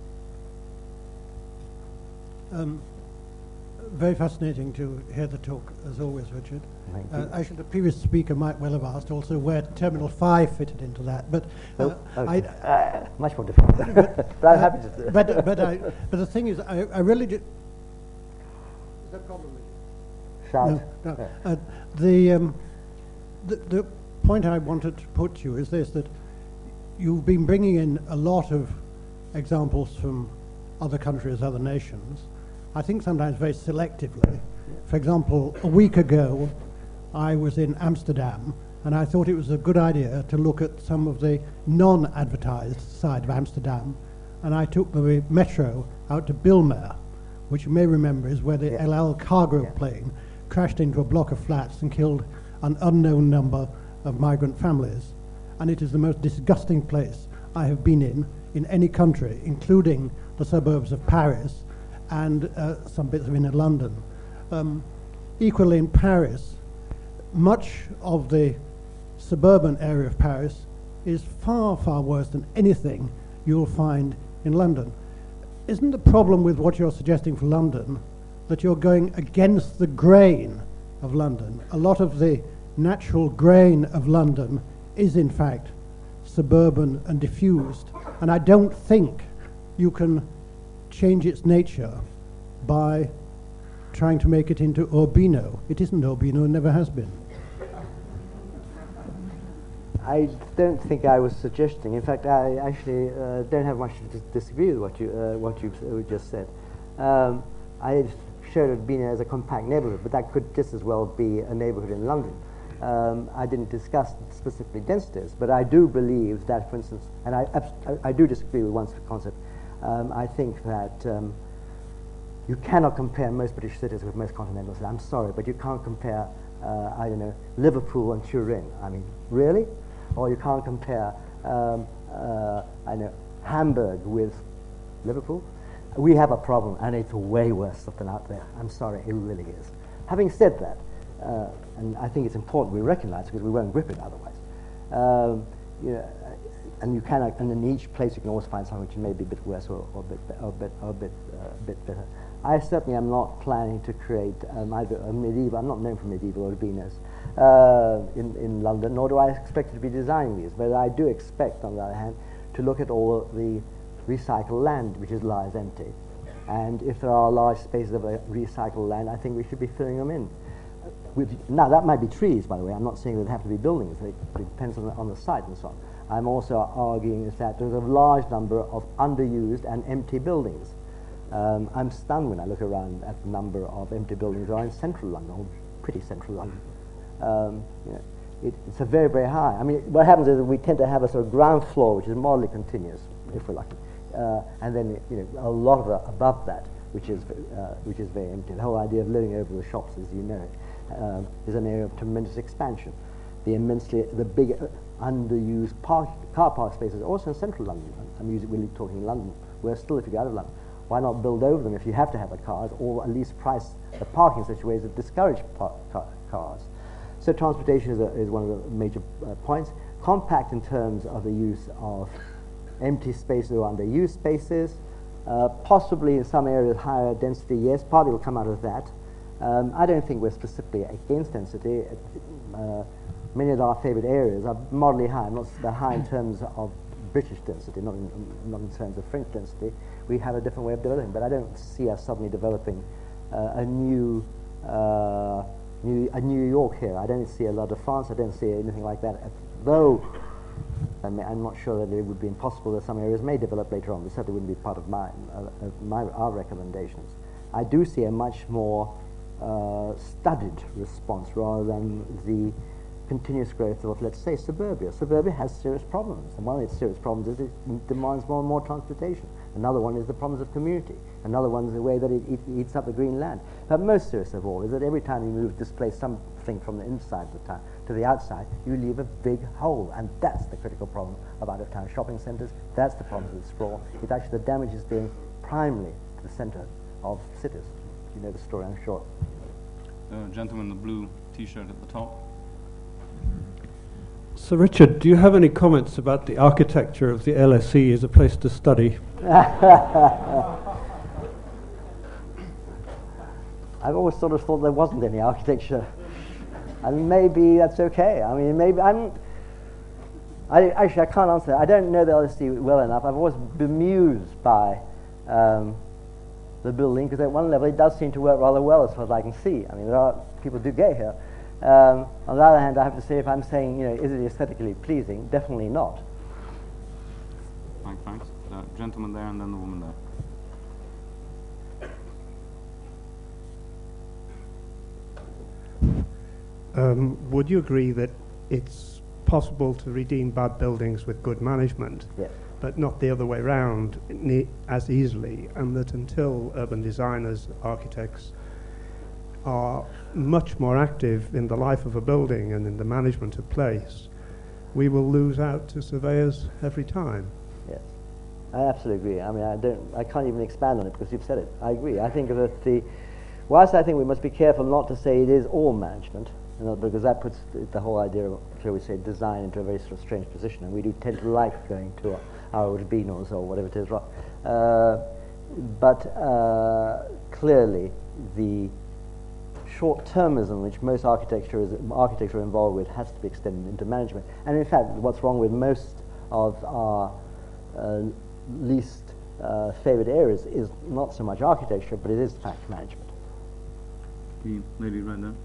Very fascinating to hear the talk, as always, Richard. Thank you. Actually, the previous speaker might well have asked also where Terminal 5 fitted into that, but much more difficult. But I'm happy to. But the thing is, I really did. Is that probably? Shout. No. The point I wanted to put to you is this: that you've been bringing in a lot of examples from other countries, other nations. I think sometimes very selectively. For example, a week ago, I was in Amsterdam, and I thought it was a good idea to look at some of the non-advertised side of Amsterdam, and I took the metro out to Bijlmer, which you may remember is where the El Al cargo plane crashed into a block of flats and killed an unknown number of migrant families. And it is the most disgusting place I have been in any country, including the suburbs of Paris, and some bits of inner London. Equally in Paris, much of the suburban area of Paris is far, far worse than anything you'll find in London. Isn't the problem with what you're suggesting for London that you're going against the grain of London? A lot of the natural grain of London is in fact suburban and diffused, and I don't think you can change its nature by trying to make it into Urbino. It isn't Urbino and never has been. I don't think I was suggesting. In fact, I actually don't have much to disagree with what you just said. I showed Urbino as a compact neighbourhood, but that could just as well be a neighbourhood in London. I didn't discuss specifically densities, but I do believe that, for instance, and I do disagree with one concept. I think that you cannot compare most British cities with most continental cities. I'm sorry, but you can't compare, I don't know, Liverpool and Turin. I mean, really? Or you can't compare, I know, Hamburg with Liverpool. We have a problem, and it's way worse than out there. I'm sorry, it really is. Having said that, and I think it's important we recognize, because we won't grip it otherwise. You know, and you cannot, and in each place you can always find something which may be a bit worse or a bit better. I certainly am not planning to create either a medieval. I'm not known for medieval urbinos in London, nor do I expect to be designing these. But I do expect, on the other hand, to look at all the recycled land which lies empty, and if there are large spaces of recycled land, I think we should be filling them in. Now, that might be trees, by the way. I'm not saying that they have to be buildings. It depends on the site and so on. I'm also arguing is that there's a large number of underused and empty buildings. I'm stunned when I look around at the number of empty buildings that are in central London, or pretty central London. You know, it's a very, very high. I mean, what happens is that we tend to have a sort of ground floor which is mildly continuous, if we're lucky, and then a lot of above that, which is very empty. The whole idea of living over the shops, as you know, is an area of tremendous expansion. The big underused car park spaces also in central London. I'm really talking London. Where still, if you go out of London, why not build over them if you have to have a car, or at least price the parking in such ways that discourage cars? So transportation is one of the major points. Compact in terms of the use of empty spaces or underused spaces. Possibly in some areas higher density, yes, partly will come out of that. I don't think we're specifically against density. Many of our favorite areas are moderately high, not they're high in terms of British density, not in terms of French density. We have a different way of developing, but I don't see us suddenly developing a New York here. I don't see a La Défense. I don't see anything like that. Though I'm not sure that it would be impossible that some areas may develop later on. This certainly wouldn't be part of our recommendations. I do see a much more studied response rather than the continuous growth of, let's say, suburbia. Suburbia has serious problems, and one of its serious problems is it demands more and more transportation. Another one is the problems of community. Another one is the way that it eats up the green land. But most serious of all is that every time you displace something from the inside of the town to the outside, you leave a big hole, and that's the critical problem of out-of-town shopping centres. That's the problem with sprawl. It's actually the damage is doing primarily to the centre of cities. You know the story, I'm sure. Gentleman in the blue T-shirt at the top. Sir Richard, do you have any comments about the architecture of the LSE as a place to study? I've always sort of thought there wasn't any architecture, and maybe that's okay. I mean, maybe actually, I can't answer that. I don't know the LSE well enough. I've always been bemused by the building, because at one level it does seem to work rather well as far as I can see. I mean, there are people do go here. On the other hand, I have to say, if I'm saying, is it aesthetically pleasing? Definitely not. Thanks. Gentleman there, and then the woman there. Would you agree that it's possible to redeem bad buildings with good management, yes, but not the other way around as easily, and that until urban designers, architects, are much more active in the life of a building and in the management of place, we will lose out to surveyors every time? Yes, I absolutely agree. I mean, I can't even expand on it because you've said it. I agree. I think that whilst I think we must be careful not to say it is all management, because that puts the whole idea of, shall we say, design into a very sort of strange position, and we do tend to like going to our Urbinos or whatever it is. But clearly, the short-termism which most architecture are involved with has to be extended into management. And in fact, what's wrong with most of our least favoured areas is not so much architecture, but it is fact management. The lady right there.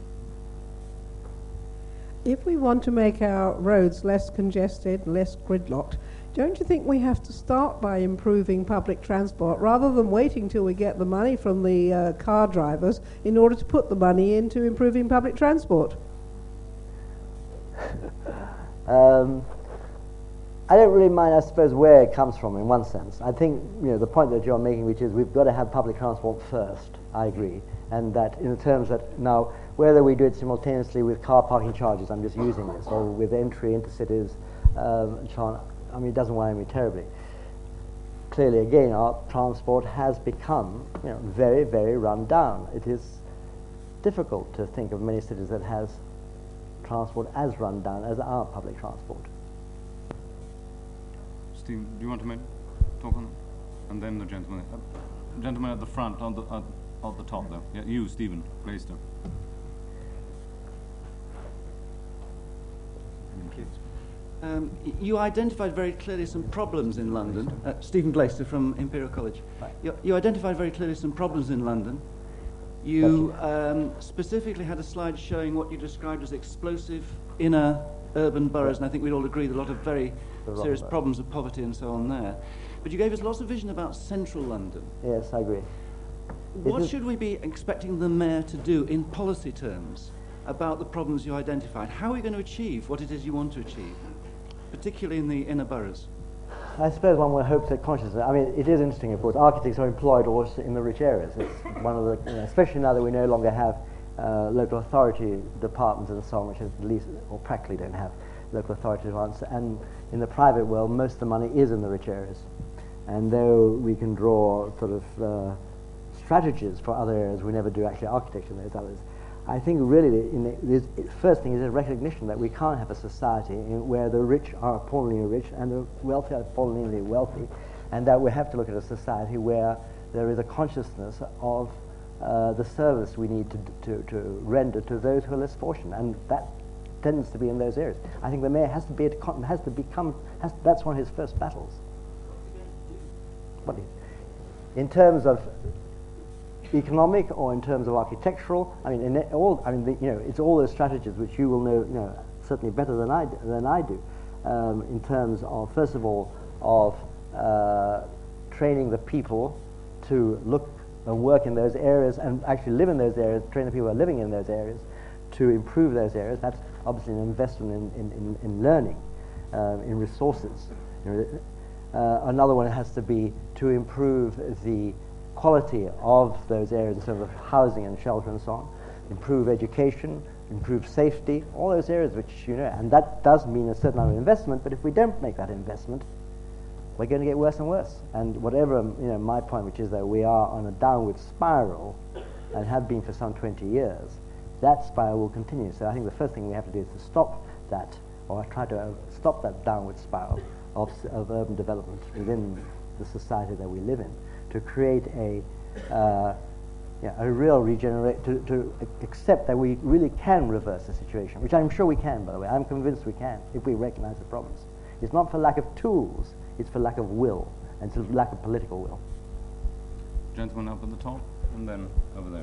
If we want to make our roads less congested, less gridlocked, don't you think we have to start by improving public transport rather than waiting till we get the money from the car drivers in order to put the money into improving public transport? I don't really mind, I suppose, where it comes from in one sense. I think, the point that you're making, which is we've got to have public transport first, I agree. And that in terms that now, whether we do it simultaneously with car parking charges, I'm just using this, or with entry into cities, it doesn't worry me terribly. Clearly, again, our transport has become, very, very run down. It is difficult to think of many cities that has transport as run down as our public transport. Steve, do you want to talk on that? And then the gentleman at the front, on the top there. Yeah, you, Stephen Glaister. Thank you. You identified very clearly some problems in London. Stephen Glaister from Imperial College. Right. You identified very clearly some problems in London. You specifically had a slide showing what you described as explosive inner urban boroughs, and I think we'd all agree that a lot of very serious problems of poverty and so on there. But you gave us lots of vision about central London. Yes, I agree. What should we be expecting the mayor to do in policy terms about the problems you identified? How are we going to achieve what it is you want to achieve, particularly in the inner boroughs? I suppose one would hope that consciousness. It is interesting, of course. Architects are employed also in the rich areas. It's one of the, especially now that we no longer have local authority departments and so on, which at least, or practically don't have local authority departments. And in the private world, most of the money is in the rich areas. And though we can draw sort of strategies for other areas, we never do actually architecture in those others. I think really the first thing is a recognition that we can't have a society where the rich are appallingly rich and the wealthy are appallingly wealthy, and that we have to look at a society where there is a consciousness of the service we need to render to those who are less fortunate, and that tends to be in those areas. I think the mayor has to become that's one of his first battles. In terms of economic or in terms of architectural, it's all those strategies which you will know, certainly better than I do, in terms of, first of all, of training the people to look and work in those areas and actually live in those areas, train the people who are living in those areas to improve those areas. That's obviously an investment in learning, in resources. Another one has to be to improve the quality of those areas in terms of housing and shelter and so on, improve education, improve safety, all those areas which, and that does mean a certain amount of investment, but if we don't make that investment, we're going to get worse and worse. And whatever, my point, which is that we are on a downward spiral and have been for some 20 years, that spiral will continue. So I think the first thing we have to do is to stop that, or try to stop that downward spiral of urban development within the society that we live in, to create a real to accept that we really can reverse the situation, which I'm sure we can, by the way. I'm convinced we can, if we recognize the problems. It's not for lack of tools, it's for lack of will, and it's for lack of political will. Gentleman up at the top, and then over there.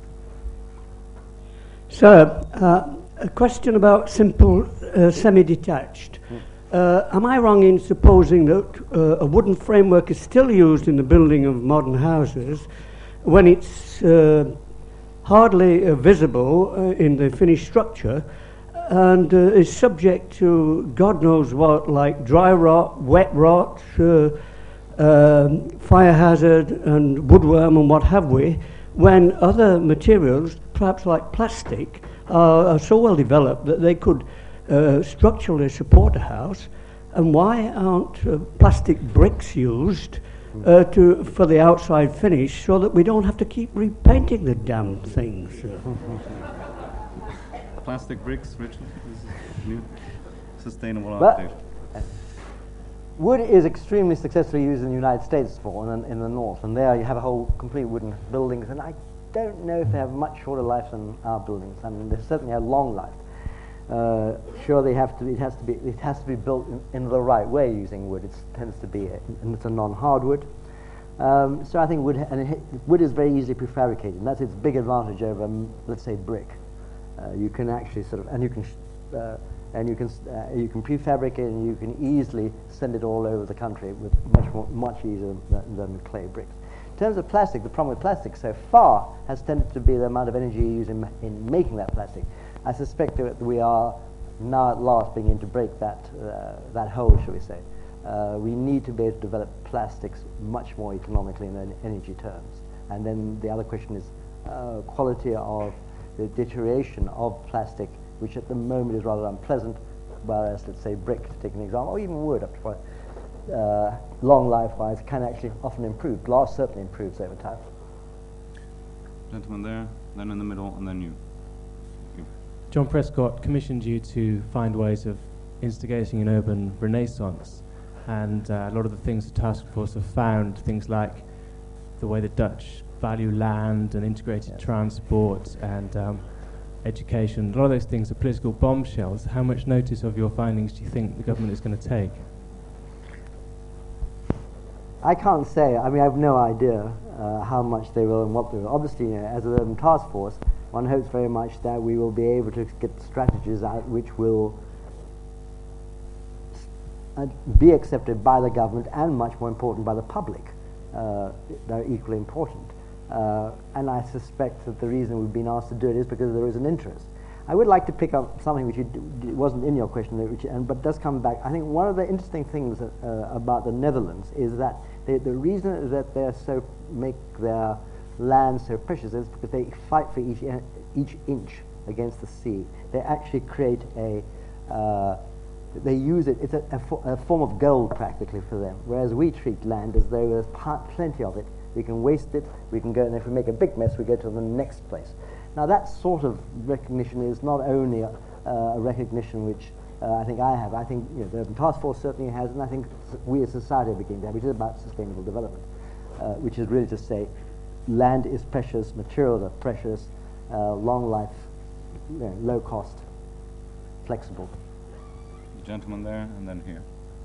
Sir, a question about simple semi-detached. Am I wrong in supposing that a wooden framework is still used in the building of modern houses when it's hardly visible in the finished structure and is subject to God knows what, like dry rot, wet rot, fire hazard and woodworm and what have we, when other materials, perhaps like plastic, are so well developed that they could structurally support a house? And why aren't plastic bricks used for the outside finish so that we don't have to keep repainting the damn things? Plastic bricks, Richard, is new sustainable architecture. Wood is extremely successfully used in the United States in the north, and there you have a whole complete wooden buildings, and don't know if they have much shorter life than our buildings. I mean, they certainly have long life. Sure, they have to. It has to be built in the right way using wood. It tends to be, and it's a non-hardwood. So I think wood is very easily prefabricated, and that's its big advantage over, let's say, brick. You can actually you can prefabricate, and you can easily send it all over the country with much easier than clay bricks. In terms of plastic, the problem with plastic so far has tended to be the amount of energy used in making that plastic. I suspect that we are now at last beginning to break that hole, shall we say. We need to be able to develop plastics much more economically in energy terms. And then the other question is quality of the deterioration of plastic, which at the moment is rather unpleasant, whereas, let's say, brick, to take an example, or even wood, up to long life-wise, can actually often improve. Glass certainly improves over time. Gentleman there, then in the middle, and then you. John Prescott commissioned you to find ways of instigating an urban renaissance, and a lot of the things the task force have found, things like the way the Dutch value land and integrated transport and education, a lot of those things are political bombshells. How much notice of your findings do you think the government is going to take? I can't say. I mean, I have no idea how much they will and what they will. Obviously, as an urban task force, one hopes very much that we will be able to get strategies out which will be accepted by the government and, much more important, by the public. They're equally important. And I suspect that the reason we've been asked to do it is because there is an interest. I would like to pick up something which wasn't in your question, but does come back. I think one of the interesting things about the Netherlands is that the reason that they make their land so precious is because they fight for each inch against the sea. They actually create they use it. It's a form of gold practically for them. Whereas we treat land as though there's plenty of it. We can waste it. We can go, and if we make a big mess, we go to the next place. Now that sort of recognition is not only a recognition which I think I have. I think the Urban Task Force certainly has, and I think we as society are beginning to have, which is about sustainable development, which is really to say land is precious, materials are precious, long life, low cost, flexible. The gentleman there, and then here.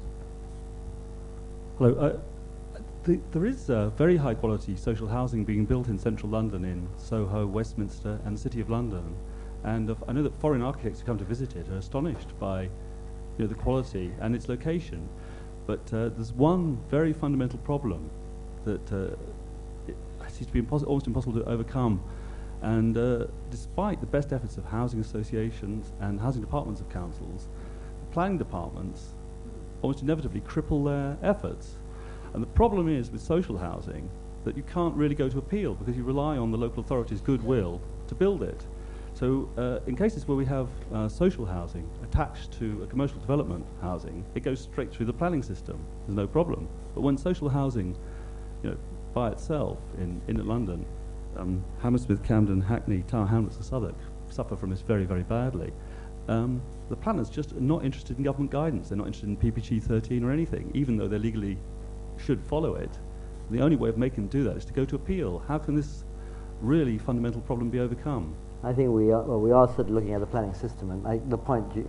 Hello. There is very high quality social housing being built in central London, in Soho, Westminster and the City of London, and I know that foreign architects who come to visit it are astonished by the quality and its location. But there's one very fundamental problem that it seems to be almost impossible to overcome, and despite the best efforts of housing associations and housing departments of councils, the planning departments almost inevitably cripple their efforts. And the problem is with social housing that you can't really go to appeal because you rely on the local authority's goodwill to build it. So in cases where we have social housing attached to a commercial development housing, it goes straight through the planning system. There's no problem. But when social housing, by itself in London, Hammersmith, Camden, Hackney, Tower Hamlets and Southwark suffer from this very, very badly. The planners just are not interested in government guidance. They're not interested in PPG 13 or anything, even though they legally should follow it. The only way of making them do that is to go to appeal. How can this really fundamental problem be overcome? I think we are certainly looking at the planning system, and the point, it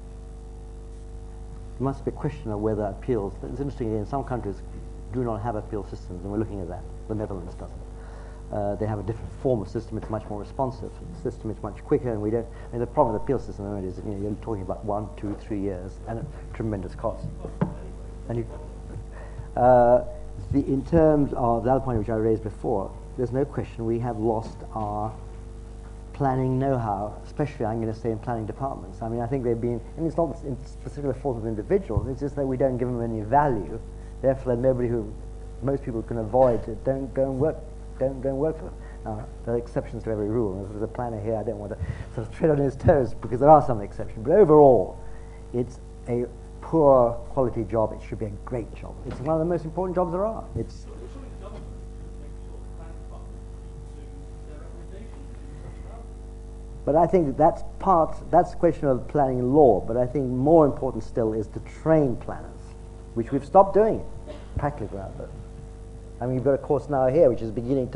must be a question of whether appeals. It's interesting, in some countries do not have appeal systems, and we're looking at that. The Netherlands doesn't. They have a different form of system. It's much more responsive. The system is much quicker, and we don't. I mean, the problem with the appeal system is that you're talking about 1, 2, 3 years and a tremendous cost. And in terms of the other point which I raised before, there's no question we have lost our planning know-how, especially I'm going to say in planning departments. I mean, I think they've been, and it's not specifically a fault of individuals, it's just that we don't give them any value. Therefore, most people can avoid it, don't go and work for them. Now, there are exceptions to every rule, and as a planner here, I don't want to sort of tread on his toes because there are some exceptions, but overall, it's a poor quality job. It should be a great job. It's one of the most important jobs there are. But I think that's a question of planning law, but I think more important still is to train planners, which we've stopped doing practically. I mean, you've got a course now here which is beginning to look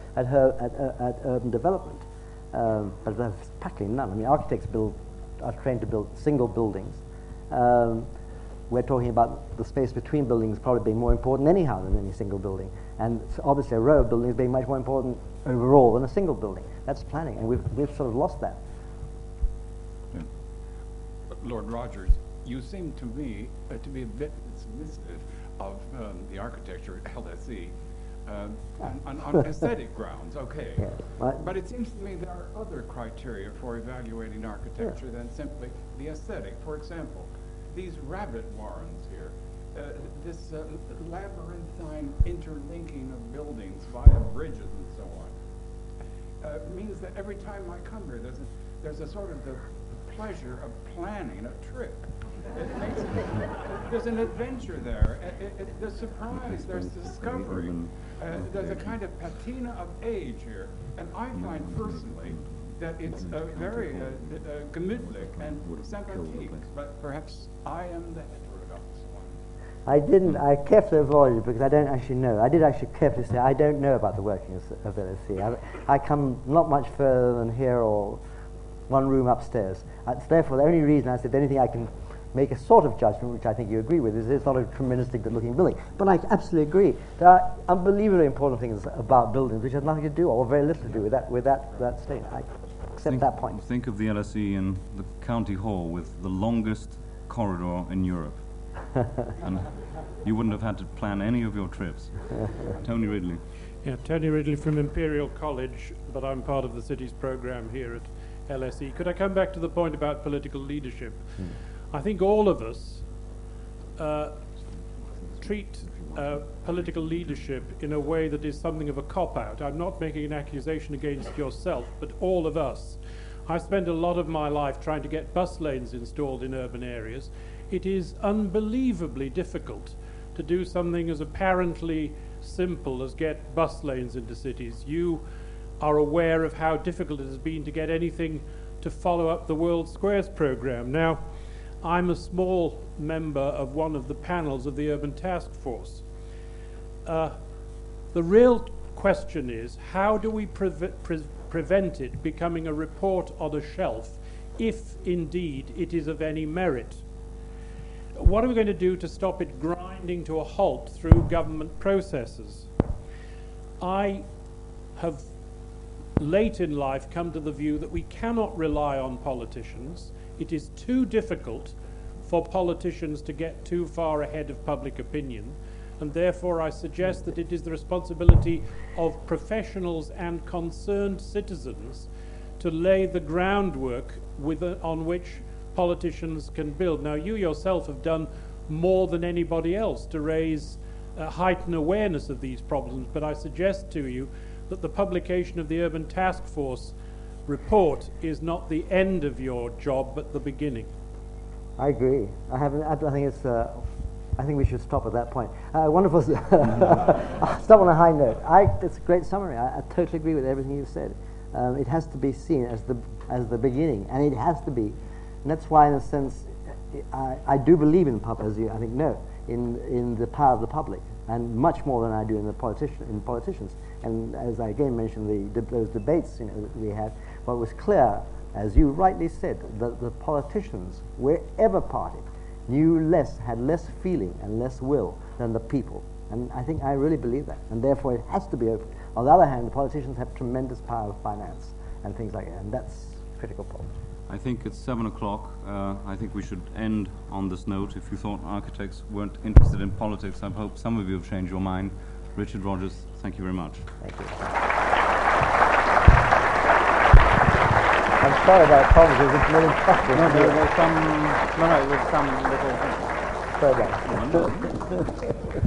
at urban development. But there's practically none. I mean, architects are trained to build single buildings. We're talking about the space between buildings probably being more important anyhow than any single building. And so obviously a row of buildings being much more important overall than a single building. That's planning, and we've sort of lost that. Yeah. Lord Rogers, you seem to me to be a bit dismissive of the architecture at LSE on aesthetic grounds, okay. Yeah. But it seems to me there are other criteria for evaluating architecture than simply the aesthetic. For example, these rabbit warrens here, this labyrinthine interlinking of buildings via bridges and so on, means that every time I come here, there's a sort of the pleasure of planning a trip. There's an adventure there. There's surprise. There's discovery. There's a kind of patina of age here, and I find personally that it's very gemütlich and sympathetic. But perhaps I am the heterodox one. I carefully avoided because I don't actually know. I did actually carefully say I don't know about the workings of LSE. I come not much further than here or one room upstairs. Therefore, the only reason I said anything I can make a sort of judgment, which I think you agree with, is it's not a tremendously good-looking building. But I absolutely agree. There are unbelievably important things about buildings which have nothing to do, or very little to do with that state. I accept that point. Think of the LSE in the County Hall with the longest corridor in Europe. And you wouldn't have had to plan any of your trips. Tony Ridley. Yeah, Tony Ridley from Imperial College, but I'm part of the city's program here at LSE. Could I come back to the point about political leadership? I think all of us treat political leadership in a way that is something of a cop-out. I'm not making an accusation against yourself, but all of us. I spent a lot of my life trying to get bus lanes installed in urban areas. It is unbelievably difficult to do something as apparently simple as get bus lanes into cities. You are aware of how difficult it has been to get anything to follow up the World Squares program. Now, I'm a small member of one of the panels of the Urban Task Force. The real question is, how do we prevent it becoming a report on a shelf, if indeed it is of any merit? What are we going to do to stop it grinding to a halt through government processes? I have late in life come to the view that we cannot rely on politicians. It is too difficult for politicians to get too far ahead of public opinion, and therefore I suggest that it is the responsibility of professionals and concerned citizens to lay the groundwork on which politicians can build. Now, you yourself have done more than anybody else to raise heightened awareness of these problems, but I suggest to you that the publication of the Urban Task Force report is not the end of your job, but the beginning. I agree. I think we should stop at that point. Wonderful. I'll stop on a high note. It's a great summary. I totally agree with everything you've said. It has to be seen as the beginning, and it has to be. And that's why, in a sense, I do believe in as you I think know, in the power of the public, and much more than I do in politicians. And as I again mentioned, those debates we had, what was clear, as you rightly said, that the politicians, wherever party, had less feeling and less will than the people. And I really believe that. And therefore it has to be open. On the other hand, the politicians have tremendous power of finance and things like that, and that's a critical problem. I think it's 7 o'clock. I think we should end on this note. If you thought architects weren't interested in politics, I hope some of you have changed your mind. Richard Rogers, thank you very much. Thank you. I'm sorry about problems. It was really interesting. No, there was some little... Sorry about it.